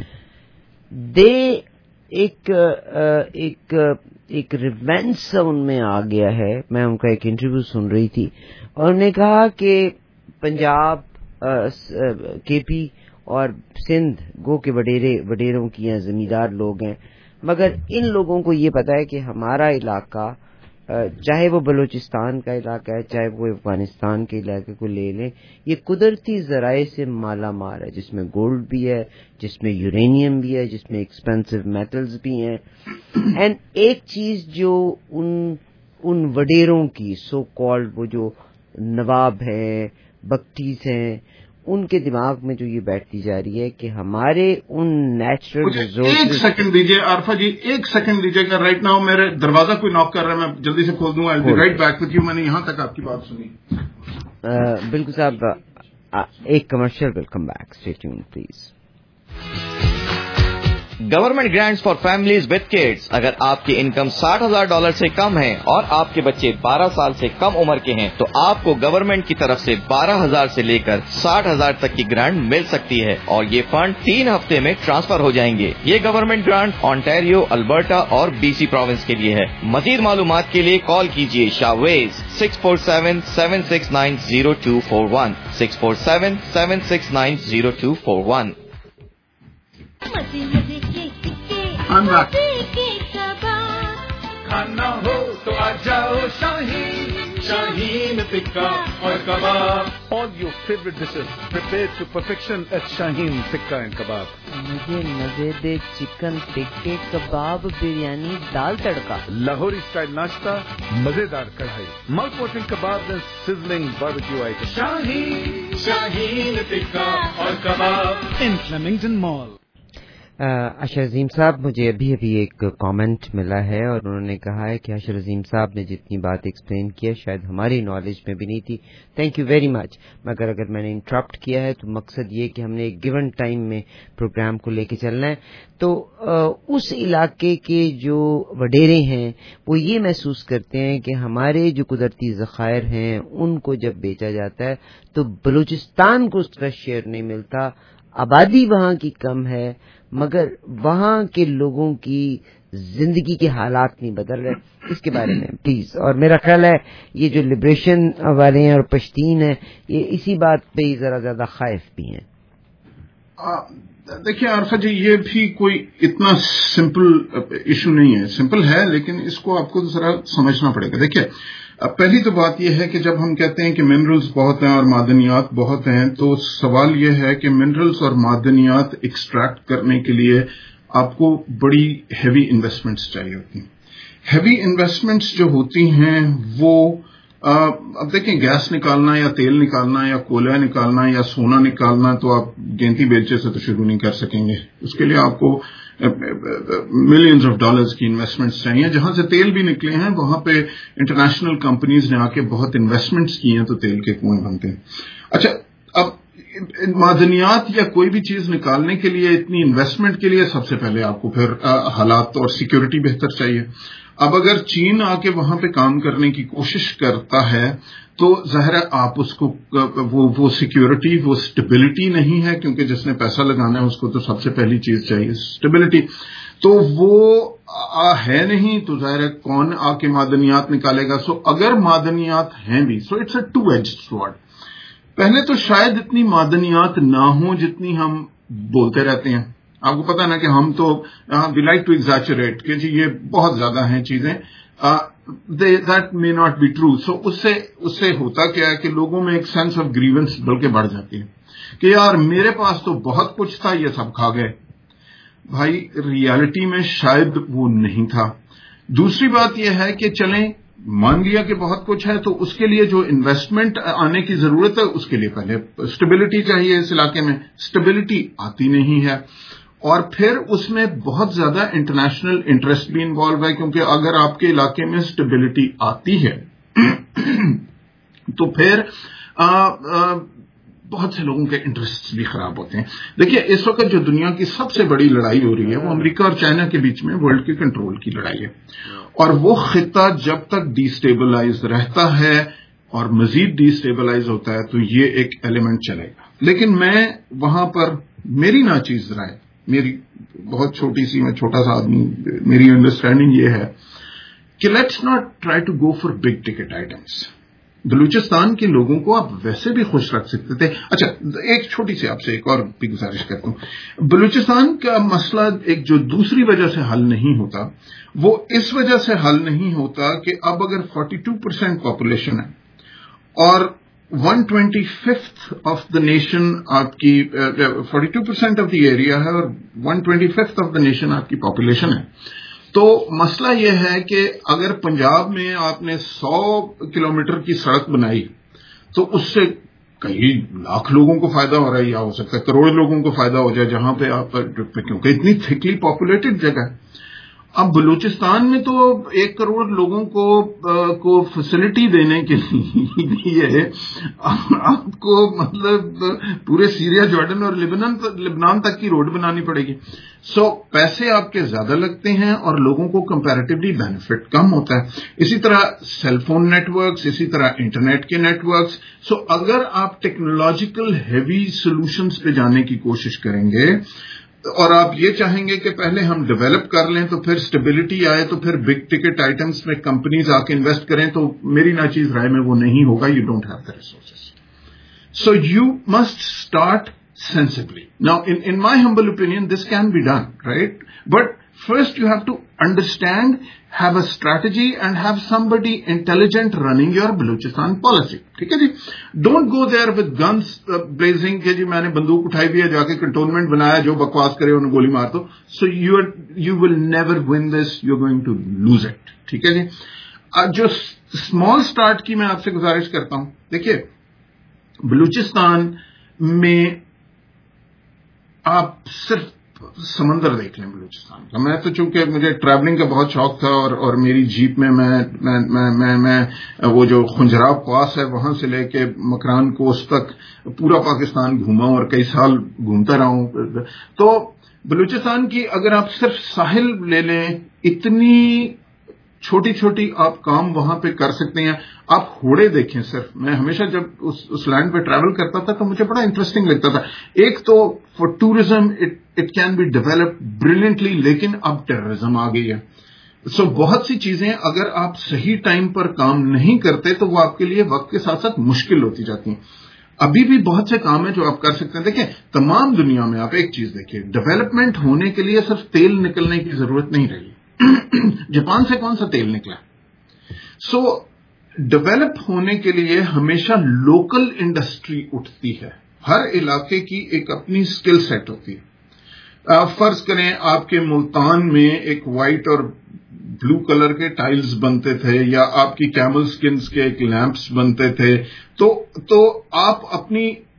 ایک ریونس ان میں آ گیا ہے. میں ان کا ایک انٹرویو سن رہی تھی اور انہوں نے کہا کہ پنجاب کے پی اور سندھ گو کے وڈیروں کی ہیں، زمیندار لوگ ہیں، مگر ان لوگوں کو یہ پتا ہے کہ ہمارا علاقہ چاہے وہ بلوچستان کا علاقہ ہے چاہے وہ افغانستان کے علاقے کو لے لیں، یہ قدرتی ذرائع سے مالا مال ہے، جس میں گولڈ بھی ہے، جس میں یورینیم بھی ہے، جس میں ایکسپینسو میٹلز بھی ہیں. اینڈ ایک چیز جو ان وڈیروں کی سو کالڈ وہ جو نواب ہیں، بگٹیز ہیں، ان کے دماغ میں جو یہ بیٹھتی جا رہی ہے کہ ہمارے ان نیچرل ریسورسز. ایک سیکنڈ دیجیے عارفہ جی، ایک سیکنڈ دیجیے گا. رائٹ ناؤ میرے دروازہ کوئی ناک کر رہا ہے، میں جلدی سے کھول دوں گا. Right back with you. میں نے یہاں تک آپ کی بات سنی. بالکل صاحب، ایک commercial. Welcome back. Stay tuned please. Government grants for families with kids. اگر آپ کی انکم $60,000 سے کم ہے اور آپ کے بچے 12 سال سے کم عمر کے ہیں تو آپ کو گورنمنٹ کی طرف سے 12,000 سے لے کر 60,000 تک کی گرانٹ مل سکتی ہے اور یہ فنڈ 3 ہفتے میں ٹرانسفر ہو جائیں گے. یہ گورنمنٹ گرانٹ آنٹیریو، البرٹا اور BC پروونس کے لیے ہے. مزید معلومات کے لیے کال کیجیے شاویز 647-769-0241 647-769-0241. کھانا ہو تو آ جاؤ شاہین ٹکا اور کباب. All your favorite dishes prepared to perfection at Shaheen Tikka and Kebab. مجھے مزے دے چکن ٹکے، کباب، بریانی، دال تڑکا، لاہوری اسٹائل ناشتہ، مزیدار karahi, mouth watering kebab and sizzling barbecue items. Shaheen tikka اور کباب in Flemington Mall. اشر عظیم صاحب، مجھے ابھی ایک کامنٹ ملا ہے اور انہوں نے کہا ہے کہ اشر عظیم صاحب نے جتنی بات ایکسپلین کی ہے شاید ہماری نالج میں بھی نہیں تھی. Thank you very much. مگر اگر میں نے انٹرپٹ کیا ہے تو مقصد یہ کہ ہم نے ایک گیون ٹائم میں پروگرام کو لے کے چلنا ہے. تو اس علاقے کے جو وڈیرے ہیں وہ یہ محسوس کرتے ہیں کہ ہمارے جو قدرتی ذخائر ہیں ان کو جب بیچا جاتا ہے تو بلوچستان کو اس کا شیئر نہیں ملتا. آبادی وہاں کی کم ہے مگر وہاں کے لوگوں کی زندگی کے حالات نہیں بدل رہے. اس کے بارے میں پلیز. اور میرا خیال ہے یہ جو لبریشن والے ہیں اور پشتین ہیں یہ اسی بات پہ ہی ذرا زیادہ خائف بھی ہیں. دیکھیے عارفہ جی، یہ بھی کوئی اتنا سمپل ایشو نہیں ہے. سمپل ہے لیکن اس کو آپ کو ذرا سمجھنا پڑے گا. دیکھیے پہلی تو بات یہ ہے کہ جب ہم کہتے ہیں کہ منرلز بہت ہیں اور معدنیات بہت ہیں تو سوال یہ ہے کہ منرلز اور معدنیات ایکسٹریکٹ کرنے کے لیے آپ کو بڑی ہیوی انویسٹمنٹس چاہیے ہوتی ہیں. ہیوی انویسٹمنٹس جو ہوتی ہیں وہ اب دیکھیں گیس نکالنا یا تیل نکالنا یا کوئلہ نکالنا یا سونا نکالنا تو آپ گینتی بیلچے سے تو شروع نہیں کر سکیں گے. اس کے لیے آپ کو मिलियंस ऑफ डॉलर्स की इन्वेस्टमेंट्स चाहिए. जहां से तेल भी निकले हैं वहां पे इंटरनेशनल कंपनीज ने आके बहुत इन्वेस्टमेंट्स की हैं, तो तेल के कुएं बनते हैं. अच्छा, अब मादनियात या कोई भी चीज निकालने के लिए इतनी इन्वेस्टमेंट के लिए सबसे पहले आपको फिर हालात और सिक्योरिटी बेहतर चाहिए. अब अगर चीन आके वहां पे काम करने की कोशिश करता है तो जाहिर है आप उसको वो सिक्योरिटी, वो स्टेबिलिटी नहीं है, क्योंकि जिसने पैसा लगाना है उसको तो सबसे पहली चीज चाहिए स्टेबिलिटी. तो वो है नहीं, तो जाहिर है कौन आके मादनियात निकालेगा. सो अगर मादनियात हैं भी, so it's a two edged sword. पहले तो शायद इतनी मादनियात ना हो जितनी हम बोलते रहते हैं. आपको पता है ना कि हम तो वी लाइक टू एग्जैचुरेट कि जी ये बहुत ज्यादा हैं चीजें. That may not be true. So उससे होता क्या है कि लोगों में एक सेंस ऑफ ग्रीवेंस बल्कि बढ़ जाती है कि यार मेरे पास तो बहुत कुछ था, ये सब खा गए. भाई रियलिटी में शायद वो नहीं था. दूसरी बात यह है कि चलें मान लिया कि बहुत कुछ है, तो उसके लिए जो इन्वेस्टमेंट आने की जरूरत है उसके लिए पहले स्टेबिलिटी चाहिए. इस इलाके में स्टेबिलिटी आती नहीं है, और फिर उसमें बहुत ज्यादा इंटरनेशनल इंटरेस्ट भी इन्वॉल्व है, क्योंकि अगर आपके इलाके में स्टेबिलिटी आती है तो फिर बहुत से लोगों के इंटरेस्ट भी खराब होते हैं. देखिए इस वक्त जो दुनिया की सबसे बड़ी लड़ाई हो रही है वो अमेरिका और चाइना के बीच में वर्ल्ड के कंट्रोल की लड़ाई है. और वो खिता जब तक डिस्टेबलाइज रहता है और मजीद डिस्टेबलाइज होता है तो ये एक एलिमेंट चलेगा. लेकिन मैं वहां पर मेरी नाचीज राय, मेरी बहुत छोटी सी, मैं छोटा सा आदमी, मेरी अंडरस्टैंडिंग ये है कि let's not try to go for big ticket items. Balochistan के लोगों को आप वैसे भी खुश रख सकते थे. अच्छा, एक छोटी सी आपसे एक और भी गुजारिश करता हूं. बलूचिस्तान का मसला एक जो दूसरी वजह से हल नहीं होता, वो इस वजह से हल नहीं होता कि अब अगर 42% पॉपुलेशन है और 125th ऑफ द नेशन आपकी 42% ऑफ द एरिया है और 125th ऑफ द नेशन आपकी पॉपुलेशन है, तो मसला यह है कि अगर पंजाब में आपने 100 किलोमीटर की सड़क बनाई तो उससे कई लाख लोगों को फायदा हो रहा है, या हो सकता है करोड़ लोगों को फायदा हो जाए, जहां पे आप, क्योंकि इतनी थिकली पॉपुलेटेड जगह है. अब बलूचिस्तान में तो 1 करोड़ लोगों को फैसिलिटी देने के लिए आपको मतलब पूरे सीरिया, जॉर्डन और लिबनान तक की रोड बनानी पड़ेगी. सो पैसे आपके ज्यादा लगते हैं और लोगों को कंपैरेटिवली बेनिफिट कम होता है. इसी तरह सेलफोन नेटवर्क्स, इसी तरह इंटरनेट के नेटवर्क्स. सो अगर आप टेक्नोलॉजिकल हैवी सॉल्यूशंस पे जाने की कोशिश करेंगे और आप ये चाहेंगे कि पहले हम डेवलप कर लें तो फिर स्टेबिलिटी आए तो फिर बिग टिकट आइटम्स में कंपनीज आके इन्वेस्ट करें, तो मेरी नाचीज राय में वो नहीं होगा. You don't have the resources. So you must start sensibly. Now, in my humble opinion, this can be done, right? But first you have to understand, have a strategy and have somebody intelligent running your Baluchistan policy. ठीक है जी? Don't go there with guns blazing कि जी मैंने बंदूक उठाई भी है, जाके cantonment बनाया, जो बकवास करे उन्हें गोली मार दो. So you will never win this. You're going to lose it. ठीक है जी? जो small start की मैं आपसे गुजारिश करता हूं. देखिए बलूचिस्तान में आप सिर्फ समंदर देख लें बलूचिस्तान का. मैं तो चूंकि मुझे ट्रैवलिंग का बहुत शौक था और मेरी जीप में मैं वो जो खुंजराव पास है वहां से लेके मकरान कोस्ट तक पूरा पाकिस्तान घूमा और कई साल घूमता रहा हूं. तो बलूचिस्तान की अगर आप सिर्फ साहिल ले लें, इतनी छोटी छोटी आप काम वहां पे कर सकते हैं. आप होड़े देखें सिर्फ. मैं हमेशा जब उस लैंड पे ट्रैवल करता था तो मुझे बड़ा इंटरेस्टिंग लगता था. एक तो for tourism it can be developed brilliantly, लेकिन अब टेररिज्म आ गई है. सो बहुत सी चीजें अगर आप सही टाइम पर काम नहीं करते तो वो आपके लिए वक्त के साथ साथ मुश्किल होती जाती हैं. अभी भी बहुत से काम है जो आप कर सकते हैं. देखिए तमाम दुनिया में आप एक चीज देखिए, डेवलपमेंट होने के लिए सिर्फ तेल निकलने की जरूरत नहीं रही. जापान से कौन सा तेल निकला? सो डेवलप होने के लिए हमेशा लोकल इंडस्ट्री उठती है. हर इलाके की एक अपनी स्किल सेट होती है. फर्ज करें आपके मुल्तान में एक व्हाइट और ब्लू कलर के टाइल्स बनते थे, या आपकी कैमल स्किन्स के एक लैंप्स बनते थे, तो आप अपनी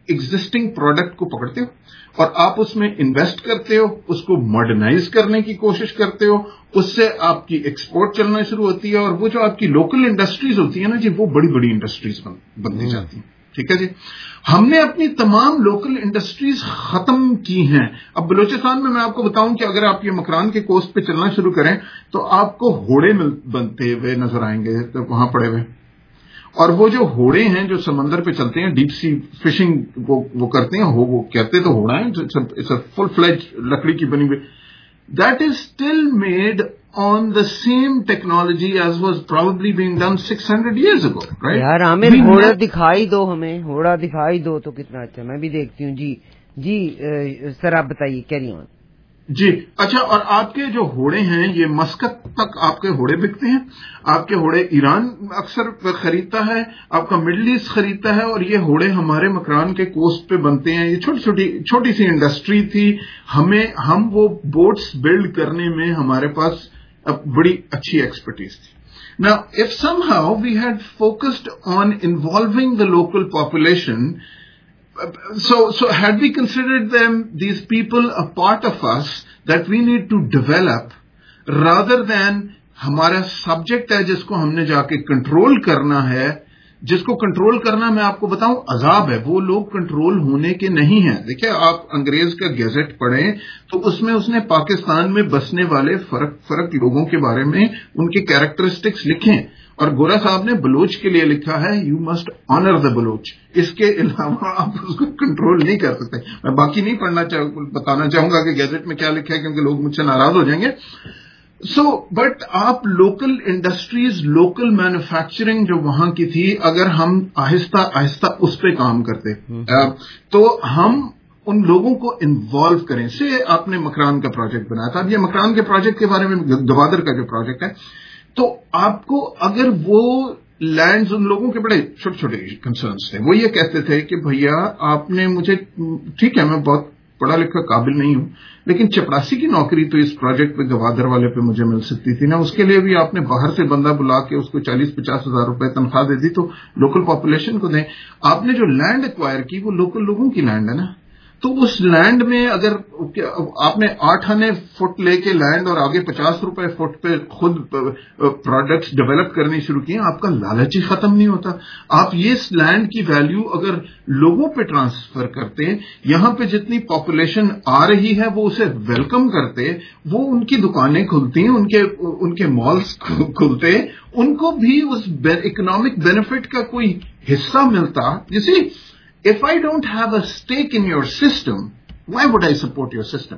एग्जिस्टिंग प्रोडक्ट को पकड़ते हो और आप उसमें इन्वेस्ट करते हो, उसको मॉडर्नाइज करने की कोशिश करते हो, उससे आपकी एक्सपोर्ट चलना शुरू होती है और वो जो आपकी लोकल इंडस्ट्रीज होती है ना जी, वो बड़ी बड़ी इंडस्ट्रीज बनती जाती हैं। ठीक है जी, हमने अपनी तमाम लोकल इंडस्ट्रीज खत्म की हैं। अब बलूचिस्तान में मैं आपको बताऊं कि अगर आप ये मकरान के कोस्ट पे चलना शुरू करें तो आपको होड़े बनते हुए नजर आएंगे तो वहां पड़े हुए, और वो जो होड़े हैं जो समंदर पे चलते हैं, डीप सी फिशिंग वो करते हैं, वो कहते तो होड़ा है, इट्स अ फुल फ्लेज लकड़ी की बनी हुई, that is still made on the same technology as was probably being done 600 years ago, right? यार आमिर, घोड़ा दिखाई दो हमें, घोड़ा दिखाई दो तो कितना अच्छा, मैं भी देखती हूँ। जी सर आप बताइए, कैरी ऑन। जी अच्छा, और आपके जो होड़े हैं ये मस्कत तक आपके होड़े बिकते हैं, आपके होड़े ईरान अक्सर खरीदता है, आपका मिडिल ईस्ट खरीदता है, और ये होड़े हमारे मकरान के कोस्ट पे बनते हैं। ये छोटी सी इंडस्ट्री थी, हम वो बोट्स बिल्ड करने में हमारे पास बड़ी अच्छी एक्सपर्टीज थी। Now, if somehow we had focused on involving the local population, so had we considered these people a part of us that we need to develop, rather than हमारा subject है जिसको हमने जाके कंट्रोल करना है, जिसको control करना मैं आपको बताऊं अजाब है, वो लोग कंट्रोल होने के नहीं हैं। देखिए, आप अंग्रेज का गैजेट पढ़ें तो उसमें उसने पाकिस्तान में बसने वाले फर्क लोगों के बारे में उनके कैरेक्टरिस्टिक्स लिखे, और गोरा साहब ने बलोच के लिए लिखा है you must honour the Baloch. इसके अलावा आप उसको कंट्रोल नहीं कर सकते। मैं बाकी नहीं बताना चाहूंगा कि गैजेट में क्या लिखा है, क्योंकि लोग मुझसे नाराज हो जाएंगे। बट आप लोकल इंडस्ट्रीज, लोकल मैन्युफैक्चरिंग जो वहां की थी, अगर हम आहिस्ता आहिस्ता उस पर काम करते तो हम उन लोगों को इन्वॉल्व करें। से आपने मकरान का प्रोजेक्ट बनाया था, अब ये मकरान के प्रोजेक्ट के बारे में, गवादर का जो प्रोजेक्ट है, तो आपको अगर वो लैंड्स, उन लोगों के बड़े छोटे छोटे कंसर्न्स थे, वो ये कहते थे कि भैया आपने मुझे, ठीक है मैं बहुत पढ़ा लिखा काबिल नहीं हूं, लेकिन चपरासी की नौकरी तो इस प्रोजेक्ट पे गवादर वाले पे मुझे मिल सकती थी ना, उसके लिए भी आपने बाहर से बंदा बुला के उसको 40-50 हजार रुपए तनख्वाह दे दी, तो लोकल पॉपुलेशन को दें। आपने जो लैंड एक्वायर की वो लोकल लोगों की लैंड है ना, तो उस लैंड में अगर आपने 8 आने फुट लेके लैंड और आगे 50 रुपए फुट पे खुद प्रोडक्ट्स डेवलप करनी शुरू किए, आपका लालच ही खत्म नहीं होता। आप ये लैंड की वैल्यू अगर लोगों पे ट्रांसफर करते, यहां पे जितनी पॉपुलेशन आ रही है वो उसे वेलकम करते, वो उनकी दुकानें खुलती, उनके मॉल्स खुलते, उनको भी उस इकोनॉमिक बेनिफिट का कोई हिस्सा मिलता। जैसे if I don't have a stake in your system, why would I support your system?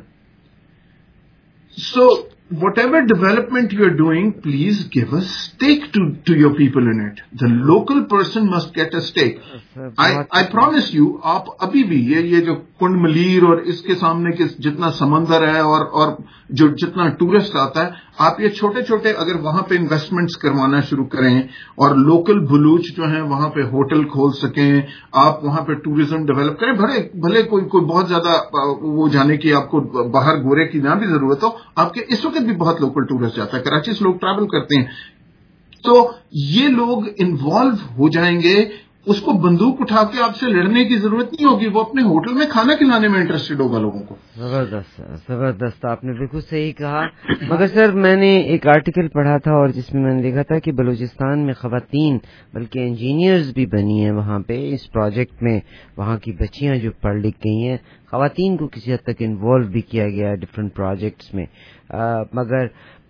So whatever development you are doing, please give a stake to your people in it. The local person must get a stake. I promise you, आप अभी भी ये जो कुंड मलीर और इसके सामने के जितना समंदर है और जो जितना टूरिस्ट आता है, आप ये छोटे छोटे अगर वहां पे इन्वेस्टमेंट्स करवाना शुरू करें और लोकल बलूच जो हैं वहां पे होटल खोल सकें, आप वहां पे टूरिज्म डेवलप करें, भले कोई बहुत ज्यादा वो जाने की आपको बाहर गोरे की ना भी जरूरत हो, आपके इस वक्त भी बहुत लोकल टूरिस्ट जाता है, कराची से लोग ट्रैवल करते हैं, तो ये लोग इन्वॉल्व हो जाएंगे। उसको बंदूक उठा के आपसे लड़ने की जरूरत नहीं होगी, वो अपने होटल में खाना खिलाने में इंटरेस्टेड होगा लोगों को। जबरदस्त, आपने बिल्कुल सही कहा। मगर सर, मैंने एक आर्टिकल पढ़ा था और जिसमें मैंने देखा था कि बलूचिस्तान में खवातीन बल्कि इंजीनियर्स भी बनी हैं वहां पे इस प्रोजेक्ट में, वहां की बच्चियां जो पढ़ लिख गई हैं, खवातीन को किसी हद तक इन्वॉल्व भी किया गया डिफरेंट प्रोजेक्ट्स में। मगर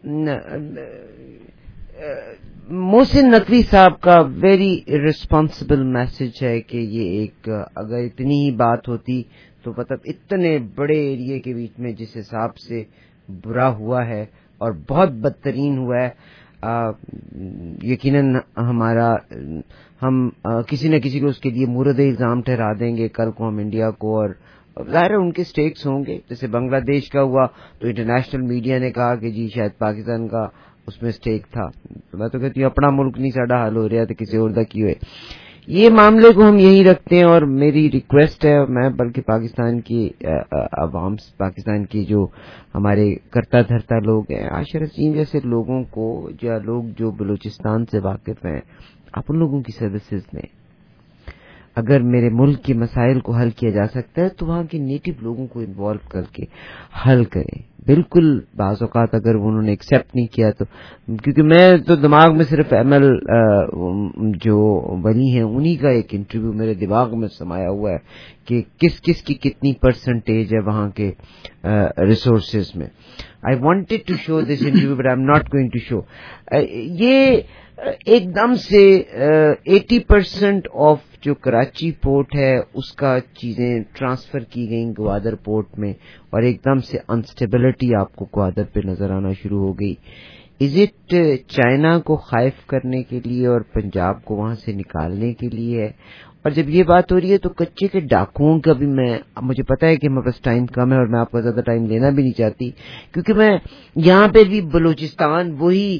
मोहसिन नकवी साहब का वेरी इर्रेस्पॉन्सिबल मैसेज है कि ये एक, अगर इतनी ही बात होती तो मतलब इतने बड़े एरिया के बीच में जिस हिसाब से बुरा हुआ है और बहुत बदतरीन हुआ है, यकीनन हम किसी न किसी को उसके लिए मुर्द इल्जाम ठहरा देंगे कल को हम इंडिया को, और ज़ाहिर है उनके स्टेक्स होंगे। जैसे बांग्लादेश का हुआ तो इंटरनेशनल मीडिया ने कहा कि जी शायद पाकिस्तान का उसमें स्टेक था। तो मैं तो कहती हूँ अपना मुल्क नहीं साडा हाल हो रहा तो किसी और दा की हुए। ये मामले को हम यही रखते हैं और मेरी रिक्वेस्ट है, मैं बल्कि पाकिस्तान की अवाम, पाकिस्तान की जो हमारे करता धरता लोग हैं, आशिर अजीम जैसे लोगों को, या लोग जो बलूचिस्तान से वाकिफ हैं, आप उन लोगों की सर्विसेज लें। اگر میرے ملک کے مسائل کو حل کیا جا سکتا ہے تو وہاں کے نیٹو لوگوں کو انوالو کر کے حل کریں. بالکل بعض اوقات اگر انہوں نے ایکسپٹ نہیں کیا تو, کیونکہ میں تو دماغ میں صرف ایم ایل جو بنی ہیں انہی کا ایک انٹرویو میرے دماغ میں سمایا ہوا ہے کہ کس کس کی کتنی پرسنٹیج ہے وہاں کے ریسورسز میں. I wanted to show this interview but I am not going to show. یہ ایک دم سے 80% آف جو کراچی پورٹ ہے اس کا چیزیں ٹرانسفر کی گئیں گوادر پورٹ میں, اور ایک دم سے انسٹیبلٹی آپ کو گوادر پہ نظر آنا شروع ہو گئی. از اٹ چائنا کو خائف کرنے کے لیے اور پنجاب کو وہاں سے نکالنے کے لیے ہے؟ اور جب یہ بات ہو رہی ہے تو کچے کے ڈاکوؤں کا بھی مجھے پتا ہے کہ ہمارے پاس ٹائم کم ہے اور میں آپ کا زیادہ ٹائم لینا بھی نہیں چاہتی, کیونکہ میں یہاں پہ بھی بلوچستان وہی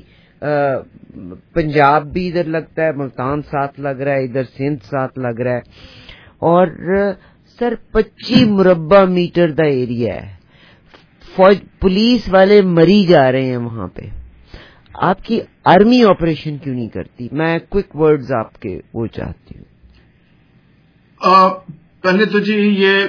پنجاب بھی ادھر لگتا ہے, ملتان ساتھ لگ رہا ہے, ادھر سندھ ساتھ لگ رہا ہے, اور سر 25 مربع میٹر دا ایریا ہے. فوج پولیس والے مری جا رہے ہیں وہاں پہ. آپ کی آرمی آپریشن کیوں نہیں کرتی؟ میں کوئک ورڈز آپ کے وہ چاہتی ہوں. پہلے تو جی یہ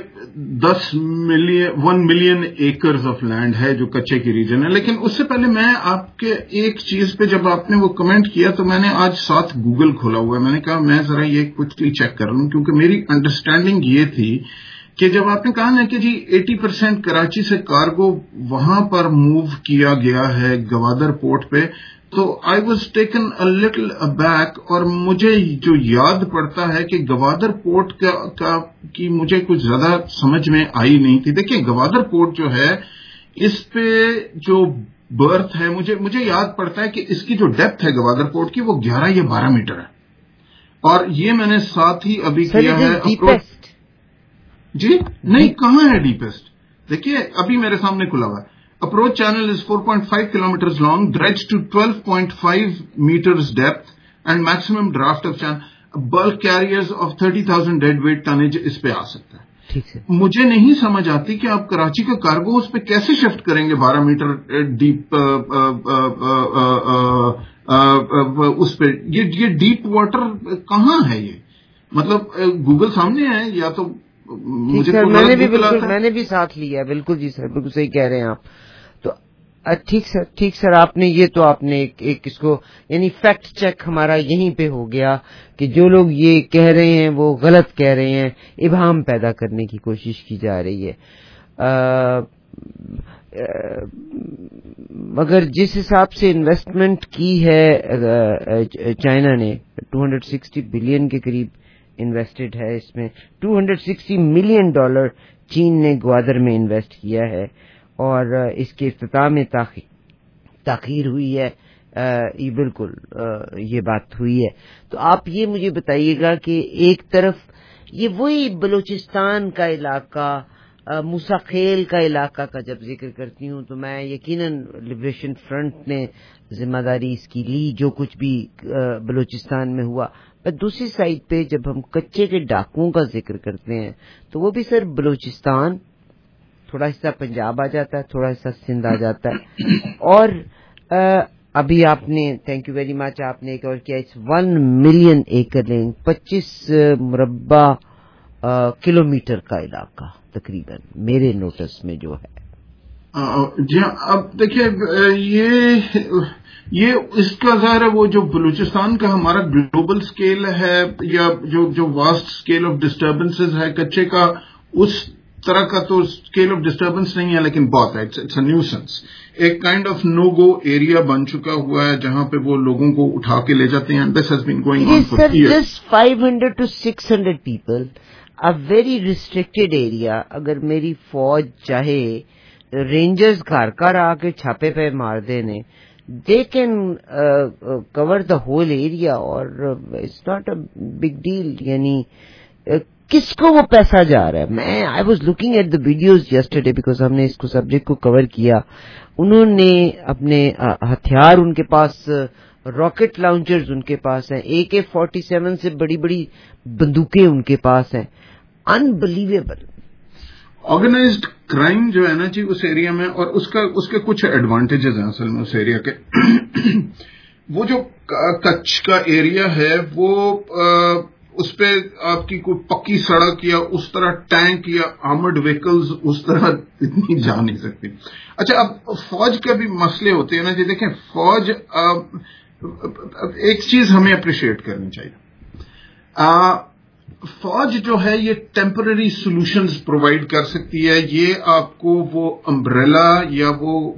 1 ملین ایکرز آف لینڈ ہے جو کچے کی ریجن ہے, لیکن اس سے پہلے میں آپ کے ایک چیز پہ جب آپ نے وہ کمنٹ کیا تو میں نے آج ساتھ گوگل کھولا ہوا ہے, میں نے کہا میں ذرا یہ کوئکلی چیک کر لوں, کیونکہ میری انڈرسٹینڈنگ یہ تھی کہ جب آپ نے کہا نا کہ جی 80% کراچی سے کارگو وہاں پر موو کیا گیا ہے گوادر پورٹ پہ, تو I was taken a little aback, اور مجھے جو یاد پڑتا ہے کہ گوادر پورٹ کی مجھے کچھ زیادہ سمجھ میں آئی نہیں تھی. دیکھیں گوادر پورٹ جو ہے اس پہ جو برتھ ہے مجھے یاد پڑتا ہے کہ اس کی جو ڈیپتھ ہے گوادر پورٹ کی وہ 11 یا 12 میٹر ہے, اور یہ میں نے ساتھ ہی ابھی کیا ہے اپروچ. جی نہیں, کہاں ہے ڈیپسٹ؟ دیکھیے ابھی میرے سامنے کھلا ہوا ہے. Approach channel is 4.5 kilometers long, dredged to 12.5 meters depth, and maximum draft of channel. Bulk carriers of 30,000 deadweight tonnage اس پہ آ سکتا ہے. مجھے نہیں سمجھ آتی کہ آپ کراچی کا کارگو اس پہ کیسے شفٹ کریں گے 12 میٹر ڈیپ اس پہ. یہ ڈیپ واٹر کہاں ہے؟ یہ مطلب گوگل سامنے ہے یا تو مجھے میں نے بھی ساتھ لیا. بالکل جی سر, بالکل صحیح کہہ رہے ہیں آپ. تو ٹھیک سر, آپ نے ایک اس کو یعنی فیکٹ چیک ہمارا یہیں پہ ہو گیا کہ جو لوگ یہ کہہ رہے ہیں وہ غلط کہہ رہے ہیں, ابہام پیدا کرنے کی کوشش کی جا رہی ہے. مگر جس حساب سے انویسٹمنٹ کی ہے چائنا نے 260 بلین کے قریب انویسٹڈ ہے اس میں, $260 ملین چین نے گوادر میں انویسٹ کیا ہے, اور اس کے افتتاح میں تاخیر ہوئی ہے. یہ بالکل یہ بات ہوئی ہے. تو آپ یہ مجھے بتائیے گا کہ ایک طرف یہ وہی بلوچستان کا علاقہ, موسیٰ خیل کا علاقہ کا جب ذکر کرتی ہوں تو میں یقیناً لبریشن فرنٹ نے ذمہ داری اس کی لی جو کچھ بھی بلوچستان میں ہوا. پر دوسری سائڈ پہ جب ہم کچے کے ڈاکوؤں کا ذکر کرتے ہیں تو وہ بھی سر بلوچستان, تھوڑا حصہ پنجاب آ جاتا ہے, تھوڑا حصہ سندھ آ جاتا ہے. اور ابھی آپ نے تھینک یو ویری مچ, آپ نے ایک اور کیا, 1 ملین ایکر لینڈ, 25 مربع کلومیٹر کا علاقہ تقریباً میرے نوٹس میں جو ہے. جی اب دیکھیے یہ اس کا ظاہر ہے وہ جو بلوچستان کا ہمارا گلوبل سکیل ہے یا جو واسٹ سکیل آف ڈسٹربنسز ہے کچے کا, اس طرح کا تو سکیل آف ڈسٹربنس نہیں ہے, لیکن بہت ہے. اٹس اے نیوسنس, ایک kind of no go area بن چکا ہوا ہے جہاں پہ وہ لوگوں کو اٹھا کے لے جاتے ہیں. This has been going on for years. Just 500 to 600 people, a very restricted area. اگر میری فوج چاہے رینجرز گھر آ کے چھاپے پہ مار دینے, they can cover the whole area, اور it's not a big deal. یعنی کس کو وہ پیسہ جا رہا ہے؟ میں I was looking at the videos yesterday because ہم نے اس کو سبجیکٹ کو کور کیا. انہوں نے اپنے ہتھیار, ان کے پاس راکٹ لانچرز ان کے پاس ہیں, AK-47 سے بڑی بڑی بندوقیں ان کے پاس ہیں. انبلیویبل. آرگنائزڈ کرائم جو ہے نا جی اس ایریا میں, اور اس کے کچھ ایڈوانٹیجز ہیں اصل میں اس ایریا کے. وہ جو کچھ کا ایریا ہے وہ اس پہ آپ کی کوئی پکی سڑک یا اس طرح ٹینک یا آرمڈ وہیکلز اس طرح اتنی جا نہیں سکتی. اچھا اب فوج کے بھی مسئلے ہوتے ہیں نا جی. دیکھیں فوج ایک چیز ہمیں اپریشیٹ کرنی چاہیے. فوج جو ہے یہ ٹیمپرری سولوشنز پرووائڈ کر سکتی ہے. یہ آپ کو وہ امبریلا یا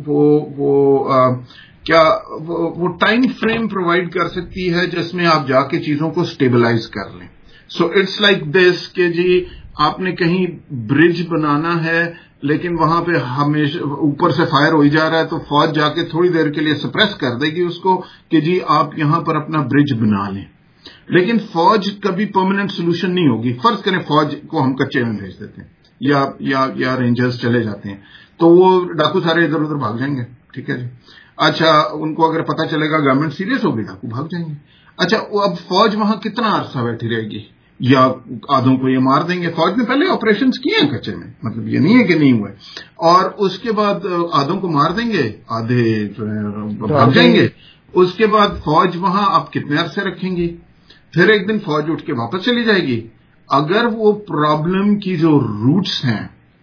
وہ ٹائم فریم پرووائڈ کر سکتی ہے جس میں آپ جا کے چیزوں کو اسٹیبلائز کر لیں. سو اٹس لائک دس کہ جی آپ نے کہیں برج بنانا ہے لیکن وہاں پہ ہمیشہ اوپر سے فائر ہو جا رہا ہے تو فوج جا کے تھوڑی دیر کے لیے سپریس کر دے گی اس کو کہ جی آپ یہاں پر اپنا برج بنا لیں. لیکن فوج کبھی پرماننٹ سولوشن نہیں ہوگی. فرض کریں فوج کو ہم کچے میں بھیج دیتے ہیں یا رینجرز چلے جاتے ہیں تو وہ ڈاکو سارے ادھر ادھر بھاگ جائیں گے. ٹھیک ہے جی. اچھا ان کو اگر پتا چلے گا گورنمنٹ سیریس ہوگی ڈاکو بھاگ جائیں گے. اچھا اب فوج وہاں کتنا عرصہ بیٹھی رہے گی یا آدھوں کو یہ مار دیں گے. فوج نے پہلے آپریشنز کیے ہیں کچے میں, مطلب یہ نہیں ہے کہ نہیں ہوئے, اور اس کے بعد آدھوں کو مار دیں گے, آدھے جو ہے بھاگ جائیں گے. اس کے بعد فوج وہاں آپ کتنے عرصے رکھیں گی؟ پھر ایک دن فوج اٹھ کے واپس چلی جائے گی. اگر وہ پرابلم کی جو روٹس ہیں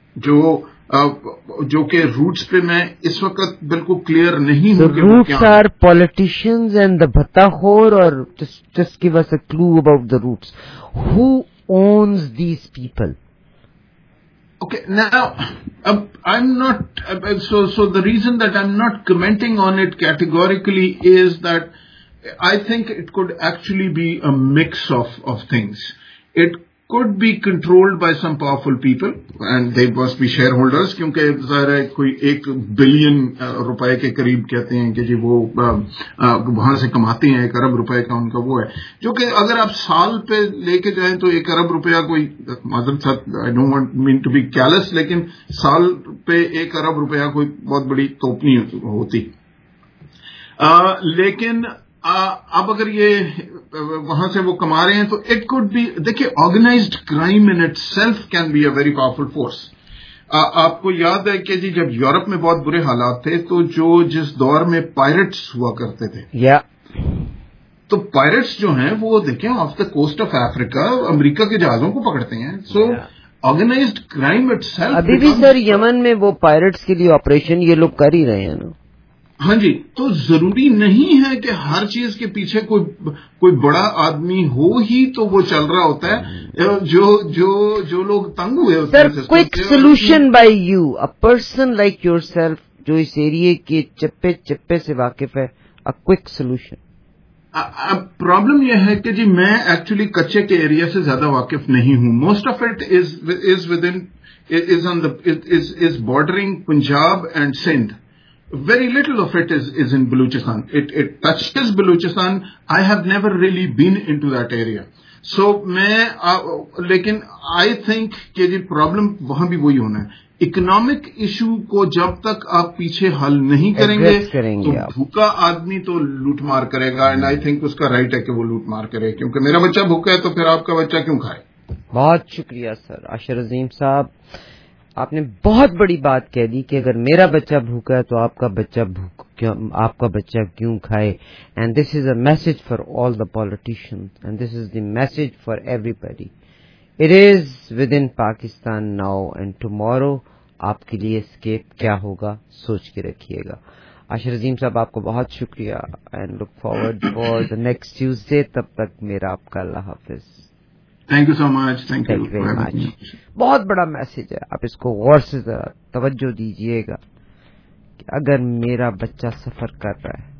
جو کہ روٹس پہ میں اس وقت بالکل کلیئر نہیں ہوں کہ roots are politicians and the بھتا خور, اور just give us a clue about the roots. Who owns these people? Okay, now I'm not, so the reason that I'm not commenting on it categorically is that I think it could actually be a mix of things. It could be controlled by some powerful people and they must be shareholders, کیونکہ ظاہر ہے کوئی 1 billion روپے کے قریب کہتے ہیں کہ جی وہ وہاں سے کماتے ہیں. 1 ارب روپے کا ان کا وہ ہے, جو کہ اگر آپ سال پہ لے کے جائیں تو 1 ارب روپیہ کوئی معذرت I don't mean to be careless, لیکن سال پہ 1 ارب روپیہ کوئی بہت بڑی توپ نہیں ہوتی. لیکن اب اگر یہ وہاں سے وہ کما رہے ہیں تو اٹ کوڈ بی, دیکھیے organised crime in itself can be a very powerful force. آپ کو یاد ہے کہ جی جب یورپ میں بہت برے حالات تھے تو جس دور میں پائرٹس ہوا کرتے تھے تو پائرٹس جو ہیں وہ دیکھیں off the coast of Africa America کے جہازوں کو پکڑتے ہیں. So organised crime itself. ابھی بھی سر یمن میں وہ پائرٹس کے لیے آپریشن یہ لوگ کر ہی رہے ہیں نا. ہاں جی, تو ضروری نہیں ہے کہ ہر چیز کے پیچھے کوئی بڑا آدمی ہو ہی تو وہ چل رہا ہوتا ہے. جو لوگ تنگ ہوئے ہوتے ہیں. Sir quick solution by you, a person like yourself جو اس ایریے کے چپے چپے سے واقف ہے, اے کوئک سولوشن. پرابلم یہ ہے کہ جی میں ایکچولی کچے کے ایریا سے زیادہ واقف نہیں ہوں. Most of it is within is bordering Punjab and Sindh. Very little of it is in Baluchistan. It touches Baluchistan. I have never really been into that area. So لیکن I think کہ جی problem وہاں بھی وہی ہونا ہے. Economic issue کو جب تک آپ پیچھے حل نہیں کریں گے تو بھوکا آدمی تو لوٹ مار کرے گا. اینڈ آئی تھنک اس کا رائٹ ہے کہ وہ لوٹ مار کرے, کیونکہ میرا بچہ بھوکا ہے تو پھر آپ کا بچہ کیوں کھائے. بہت شکریہ سر عاشر عظیم صاحب, آپ نے بہت بڑی بات کہہ دی کہ اگر میرا بچہ بھوکا ہے تو آپ کا بچہ کیوں کھائے. And this is a message for all the politicians and this is the message for everybody. It is within Pakistan now and tomorrow آپ کے لیے اسکیپ کیا ہوگا سوچ کے رکھیے گا. عاشر عظیم صاحب آپ کو بہت شکریہ and look forward for the next Tuesday. تب تک میرا آپ کا اللہ حافظ. Thank you so much. Thank you very much. بہت بڑا میسج ہے, آپ اس کو غور سے ذرا توجہ دیجیے گا کہ اگر میرا بچہ سفر کر رہا ہے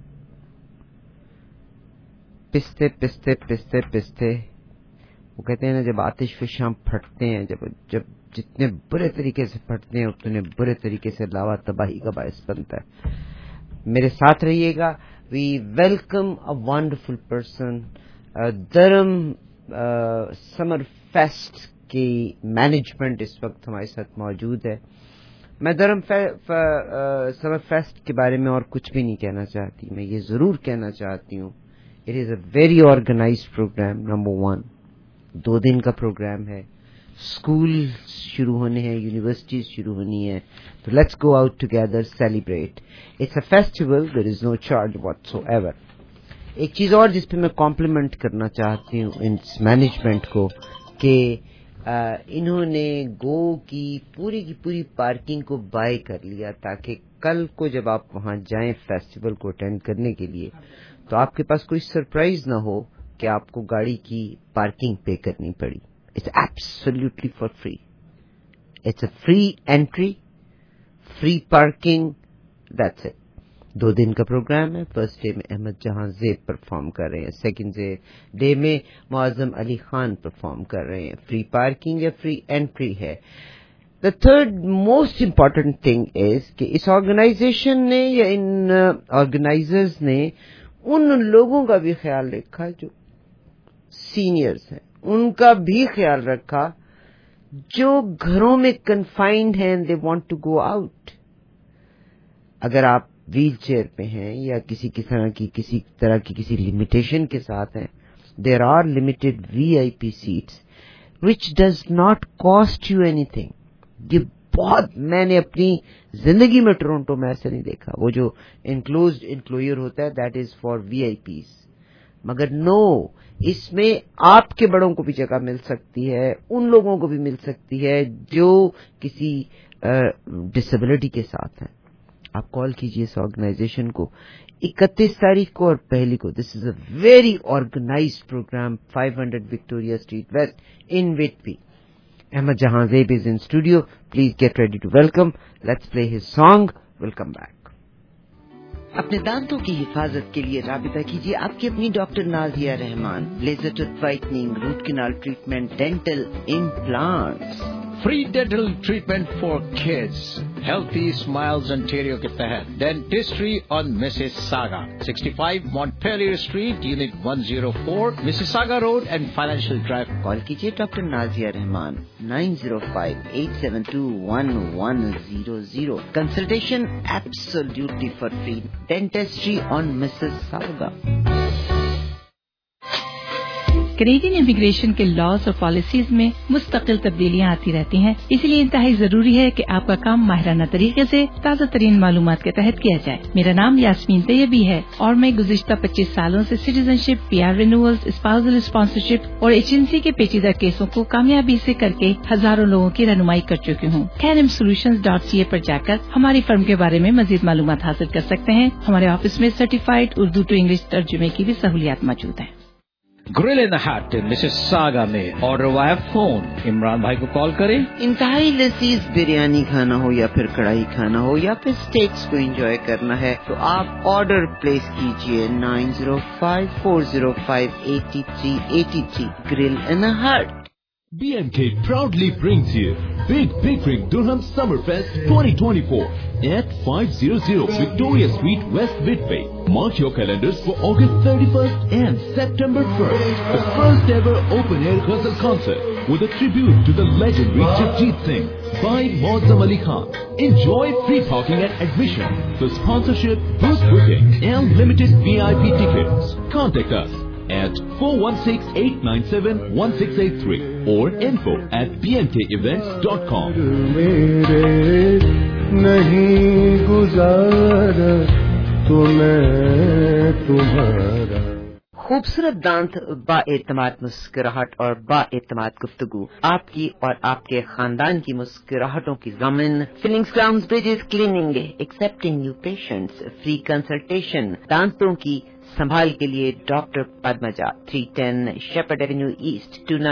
پستے پستے پستے پستے, وہ کہتے ہیں نا جب آتش فشاں پھٹتے ہیں, جب جتنے برے طریقے سے پھٹتے ہیں اتنے برے طریقے سے لاوا تباہی کا باعث بنتا ہے. میرے ساتھ رہیے گا. We welcome a wonderful person. Durham summer fest کی مینجمنٹ اس وقت ہمارے ساتھ موجود ہے. میں درم سمر فیسٹ کے بارے میں اور کچھ بھی نہیں کہنا چاہتی. میں یہ ضرور کہنا چاہتی ہوں it is a very organised programme. Number 1 2 دن کا پروگرام ہے. اسکول شروع ہونے ہیں, یونیورسٹیز شروع ہونی ہے, تو let's go out together, celebrate. It's a festival, there is no charge whatsoever. ایک چیز اور جس پہ میں کمپلیمنٹ کرنا چاہتی ہوں اس مینجمنٹ کو کہ انہوں نے گو کی پوری پارکنگ کو بائی کر لیا تاکہ کل کو جب آپ وہاں جائیں فیسٹیول کو اٹینڈ کرنے کے لیے تو آپ کے پاس کوئی سرپرائز نہ ہو کہ آپ کو گاڑی کی پارکنگ پے کرنی پڑی. It's absolutely for free. It's a free entry, free parking, that's it. 2 دن کا پروگرام ہے. فرسٹ ڈے میں احمد جہاں زیب پرفارم کر رہے ہیں, سیکنڈ ڈے میں معظم علی خان پرفارم کر رہے ہیں. فری پارکنگ یا فری انٹری ہے. The third most important thing is کہ اس آرگنائزیشن نے یا ان آرگنائزرز نے ان لوگوں کا بھی خیال رکھا جو سینئرز ہیں, ان کا بھی خیال رکھا جو گھروں میں کنفائنڈ ہیں, they want to go out. اگر آپ ویل چیئر پہ ہیں یا کسی طرح کی کسی لمیٹیشن کے ساتھ ہیں, there are limited VIP seats which does not cost you anything. یہ بہت, میں نے اپنی زندگی میں ٹورنٹو میں ایسے نہیں دیکھا. وہ جو انکلوزڈ انکلوئر ہوتا ہے دیٹ از فار VIPs, مگر نو, اس میں آپ کے بڑوں کو بھی جگہ مل سکتی ہے, ان لوگوں کو بھی مل سکتی ہے جو کسی ڈسیبلٹی کے ساتھ ہیں. آپ کال کیجئے اس آرگنائزیشن کو 31 تاریخ کو اور 1 کو. This is a very organised programme, 500 Victoria Street West in Whitby. Ahmed Jahan Zeb is in studio. Please get ready to welcome. Let's play his song. We'll come back. اپنے دانتوں کی حفاظت کے لیے رابطہ کیجیے آپ کی اپنی doctor Nazia Rahman. Laser tooth whitening, root canal treatment, dental implants. Free dental treatment for kids. Healthy smiles Ontario کے تحت dentistry on Mississauga, 65 Montpellier Street, unit 104, Mississauga Road and Financial Drive. Call کیجیے doctor Nazia Rahman 905-872-1100. Consultation absolutely for free. Dentistry on Mississauga. Canadian immigration کے laws اور policies میں مستقل تبدیلیاں آتی رہتی ہیں, اس لیے انتہائی ضروری ہے کہ آپ کا کام ماہرانہ طریقے سے تازہ ترین معلومات کے تحت کیا جائے. میرا نام یاسمین طیبی ہے اور میں گزشتہ 25 سالوں سے citizenship, PR renewals, spousal sponsorship اور ایجنسی کے پیچیدہ کیسوں کو کامیابی سے کر کے ہزاروں لوگوں کی رہنمائی کر چکی ہوں. KNMsolutions.ca پر جا کر ہماری فرم کے بارے میں مزید معلومات حاصل کر سکتے ہیں. ہمارے آفس میں سرٹیفائڈ اردو ٹو انگلش ترجمے کی بھی سہولیات موجود ہیں. گرل ان ہٹ مسیساگا میں آرڈر وایا فون. عمران بھائی کو کال کریں. انتہائی لذیذ بریانی کھانا ہو یا پھر کڑھائی کھانا ہو یا پھر اسٹیکس کو انجوائے کرنا ہے تو آپ آرڈر پلیس کیجئے 905-405-8383. Grill in hut. BMK proudly brings you Big Ring Durham Summerfest 2024 at 500 Victoria Street, West Whitby. Mark your calendars for August 31st and September 1st. The first ever open-air ghazal concert with a tribute to the legendary Jagjit Singh by Mauzam Ali Khan. Enjoy free parking and admission. For sponsorship, booth booking and limited VIP tickets, contact us at 416-897-1683 or info@bmkevents.com. خوبصورت دانت, با اعتماد مسکراہٹ اور با اعتماد گفتگو, آپ کی اور آپ کے خاندان کی مسکراہٹوں کی ضامن. Fillings crowns bridges cleaning, accepting new patients, free consultation. دانتوں کی سنبھال کے لیے doctor Padmaja, 310 Sheppard Avenue East,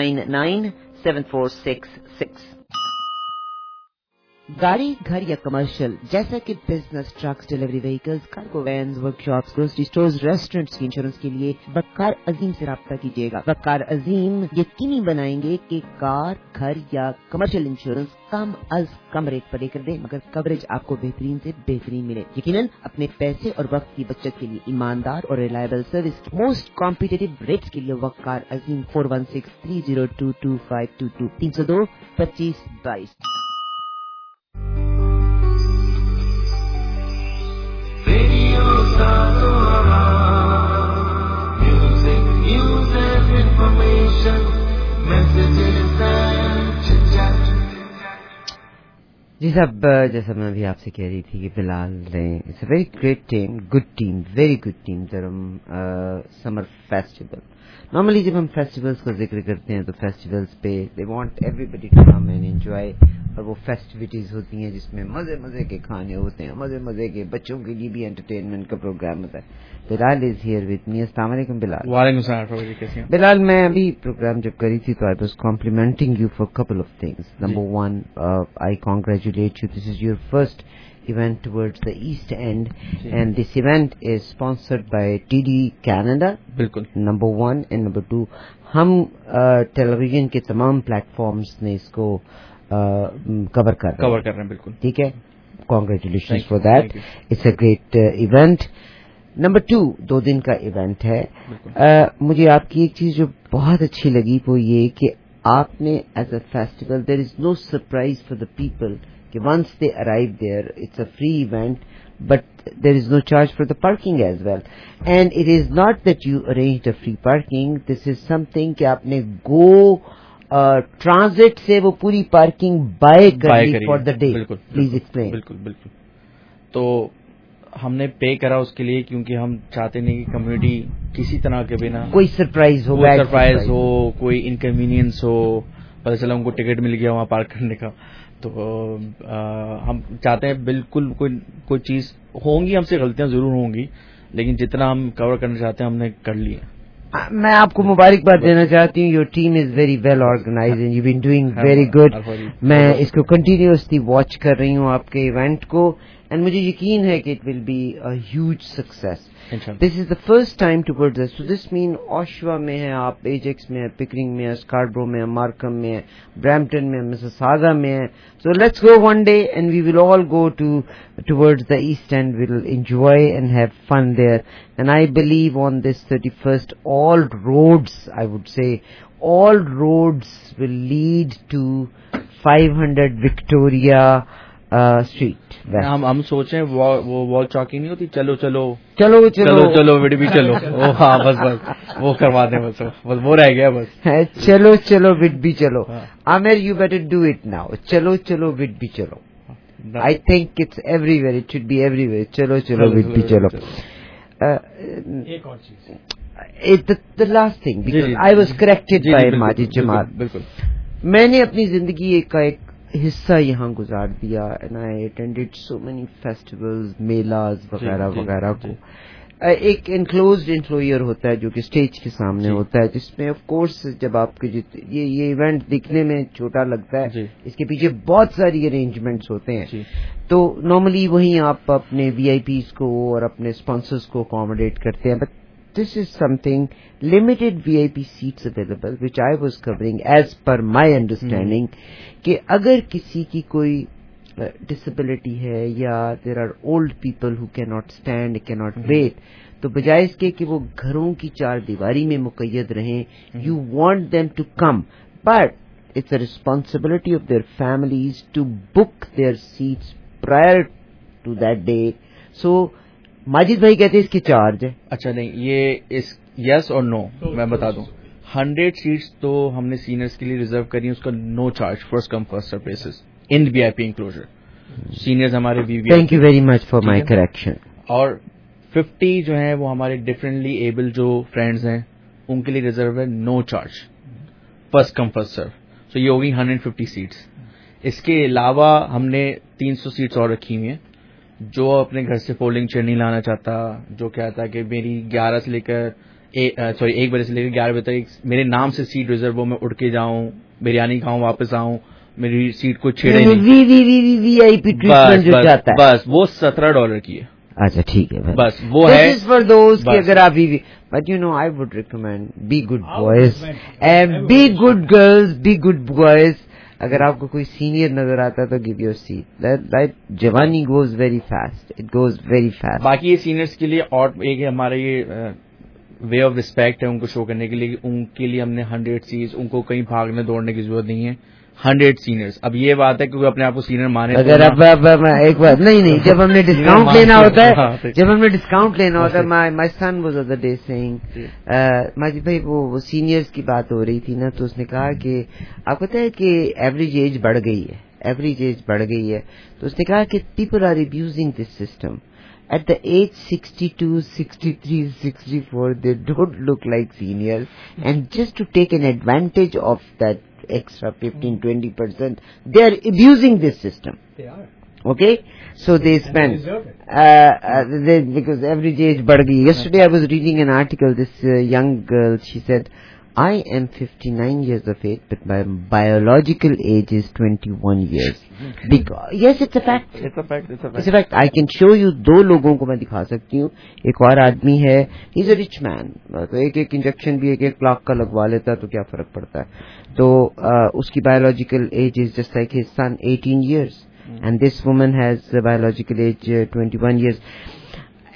29974666. گاڑی, گھر یا کمرشل جیسا کہ business, trucks, delivery vehicles, cargo vans, workshops, grocery stores, restaurants کی انشورنس کے لیے وقار عظیم سے رابطہ کیجیے گا. وقار عظیم یقینی بنائیں گے کہ کار, گھر یا کمرشل انشورنس کم از کم ریٹ پر لے کر دیں مگر کوریج آپ کو بہترین سے بہترین ملے. یقیناً اپنے پیسے اور وقت کی بچت کے لیے ایماندار اور reliable service most competitive rates کے لیے وقار عظیم 416-302-2522 302-2522. Music, news and information, messages and chit-chat. جی صاحب، جیسا میں ابھی آپ سے کہہ رہی تھی کہ بلال نے it's a very great team, good team, very good team Durham summer festival. Normally جب ہم فیسٹیولس کا ذکر کرتے ہیں تو فیسٹیولس پہ they want everybody to come and enjoy, اور وہ فیسٹیوٹیز ہوتی ہیں جس میں مزے مزے کے کھانے ہوتے ہیں، مزے مزے کے بچوں کے لیے بھی انٹرٹینمنٹ کا پروگرام ہوتا ہے. Bilal is here with me. السلام علیکم بلال. وعلیکم السلام. کیسے ہیں بلال؟ میں ابھی پروگرام جب کری تھی تو I was complimenting you for couple of things. Number one, I congratulate you. This is your first event towards the East End, and this event is sponsored by TD Canada. بالکل. Number one and number two, ہم ٹیلی vision کے تمام plate forms نے اس کو کور کر رہے ہیں. بالکل ٹھیک ہے. Congratulations for that. It's a great event. Number 2، 2 دن کا ایونٹ ہے. مجھے آپ کی ایک چیز جو بہت اچھی لگی وہ یہ کہ آپ نے as a festival there is no surprise for the people. Once they arrive there, it's a free event, but there is no charge for the parking as well. And it is not that you arranged a free parking. This is something کہ آپ نے transit سے وہ پوری parking buy کری for the day. Please explain. بالکل. تو ہم نے پے کرا اس کے لیے کیونکہ ہم چاہتے نہیں کہ کمیونٹی کسی طرح کے بنا کوئی سرپرائز ہو، کوئی انکنوینئنس ہو. پتہ چلا ان کو ٹکٹ مل گیا وہاں پارک کرنے کا. تو ہم چاہتے ہیں بالکل کوئی چیز ہوں گی، ہم سے غلطیاں ضرور ہوں گی، لیکن جتنا ہم کور کرنا چاہتے ہیں ہم نے کر لیا. میں آپ کو مبارکباد دینا چاہتی ہوں. Your team is very well organised and you been doing very good. میں اس کو کنٹینیوسلی واچ کر رہی ہوں آپ کے ایونٹ کو، اینڈ مجھے یقین ہے کہ it will be a huge success. This is the first time toward this. So this مین اوشوا میں ہے آپ، ایجیکس میں ہے، پکرنگ میں ہے، اسکاربرو میں ہے، مارکم میں ہے، برامپٹن میں ہے، مساساگا میں ہے. So let's go one day and we will all go towards the East End. We'll enjoy and have fun there. And I believe on this 31st, all roads, I would say, all roads will lead to 500 Victoria Street. ہم سوچیں وہ وال چاکی نہیں ہوتی، چلو وڈ بھی چلو. ہاں بس وہ کروا دیں، بس وہ رہ گیا بس. چلو وڈ بھی چلو. Aamir you better do it now. چلو وڈ بھی چلو. I think it's everywhere, it should be everywhere. چلو وڈ بھی چلو. The last thing, because I was corrected by Majid Jamal. میں نے اپنی زندگی کا ایک حصہ یہاں گزار دیا and I attended so many festivals, میلاز وغیرہ وغیرہ کو. ایک انکلوزڈ انفلوئر ہوتا ہے جو کہ اسٹیج کے سامنے ہوتا ہے، جس میں آف کورس جب آپ کے یہ ایونٹ دکھنے میں چھوٹا لگتا ہے، اس کے پیچھے بہت ساری ارینجمنٹس ہوتے ہیں. تو نارملی وہیں آپ اپنے وی آئی پیز کو اور اپنے اسپانسرز کو اکوموڈیٹ کرتے ہیں. But this is something limited VIP seats available which I was covering as per my understanding کہ اگر کسی کی کوئی disability ہے یا there are old people who cannot stand, cannot wait, تو بجائے اس کے کہ وہ گھروں کی چار دیواری میں مقید رہیں, you want them to come, but it's a responsibility of their families to book their seats prior to that date. So Majid بھائی کہتے ہیں اس کی چارج ہے. اچھا نہیں, یہ یس اور نو میں بتا دوں. 100 سیٹس تو ہم نے سینئرس کے لیے ریزرو کری, اس کا no charge, first come first serve basis in V I P enclosure. Seniors ہمارے وی وی. Thank you very much for my correction. اور 50 جو ہیں وہ ہمارے ڈفرینٹلی ایبل جو فرینڈز ہیں ان کے لیے ریزرو ہے, no charge, first come first serve. So یہ ہوگی 150 سیٹس. اس کے علاوہ ہم نے 300 سیٹس اور رکھی ہوئی ہیں. جو اپنے گھر سے فولڈنگ چیئر نہیں لانا چاہتا, جو کہتا کہ میری 11 سے لے کر 1 بجے سے لے کر 11 بجے تک میرے نام سے سیٹ ریزرو ہو, میں اٹھ کے جاؤں, بریانی کھاؤں, واپس آؤں, میری سیٹ کو چھیڑے نہیں. وی آئی پی ٹریٹمنٹ جو چاہتا ہے بس وہ $17 کی ہے. اچھا ٹھیک ہے, بس وہ ہے فار دوز کہ اگر آپ but you know I would recommend be good boys and be good girls, be good boys. اگر آپ کو کوئی سینئر نظر آتا ہے تو گیو یور سیٹ. جوانی goes very fast, it goes very fast. باقی یہ سینئرس کے لیے اور ایک ہمارا یہ وے آف ریسپیکٹ ہے ان کو شو کرنے کے لیے, ان کے لیے ہم نے 100 سیٹس, ان کو کہیں بھاگنے دوڑنے کی ضرورت نہیں ہے. 100 سینئرس. اب یہ بات ہے کہ اپنے آپ کو سینئر مانے, اگر اب ایک بات نہیں, جب ہم نے ڈسکاؤنٹ لینا ہوتا ہے, جب ہم نے ڈسکاؤنٹ لینا ہوتا ہے, my son was other day saying, Majid بھائی وہ سینئرس کی بات ہو رہی تھی نا, تو اس نے کہا کہ آپ کو پتہ ہے کہ ایوریج ایج بڑھ گئی ہے, ایوریج ایج بڑھ گئی ہے. تو اس نے کہا کہ people are abusing this system. At the age 62, 63, 64, they don't look like seniors, and just to take an advantage of that extra 15-20%, they are abusing this system. They are. Okay, so they spend because average age बढ़ गई. Yesterday I was reading an article. This young girl, she said, I am 59 years of age, but my biological age is 21 years. Because, yes, it's a fact. It's a fact. It's a fact. I can show you دو لوگوں کو میں دکھا سکتی ہوں. ایک اور آدمی ہے, he's a rich man. تو ایک انجیکشن بھی ایک لاکھ کا لگوا لیتا تو کیا فرق پڑتا ہے. تو اس کی biological age is just like his son, 18 years. And this woman has a biological age 21 years.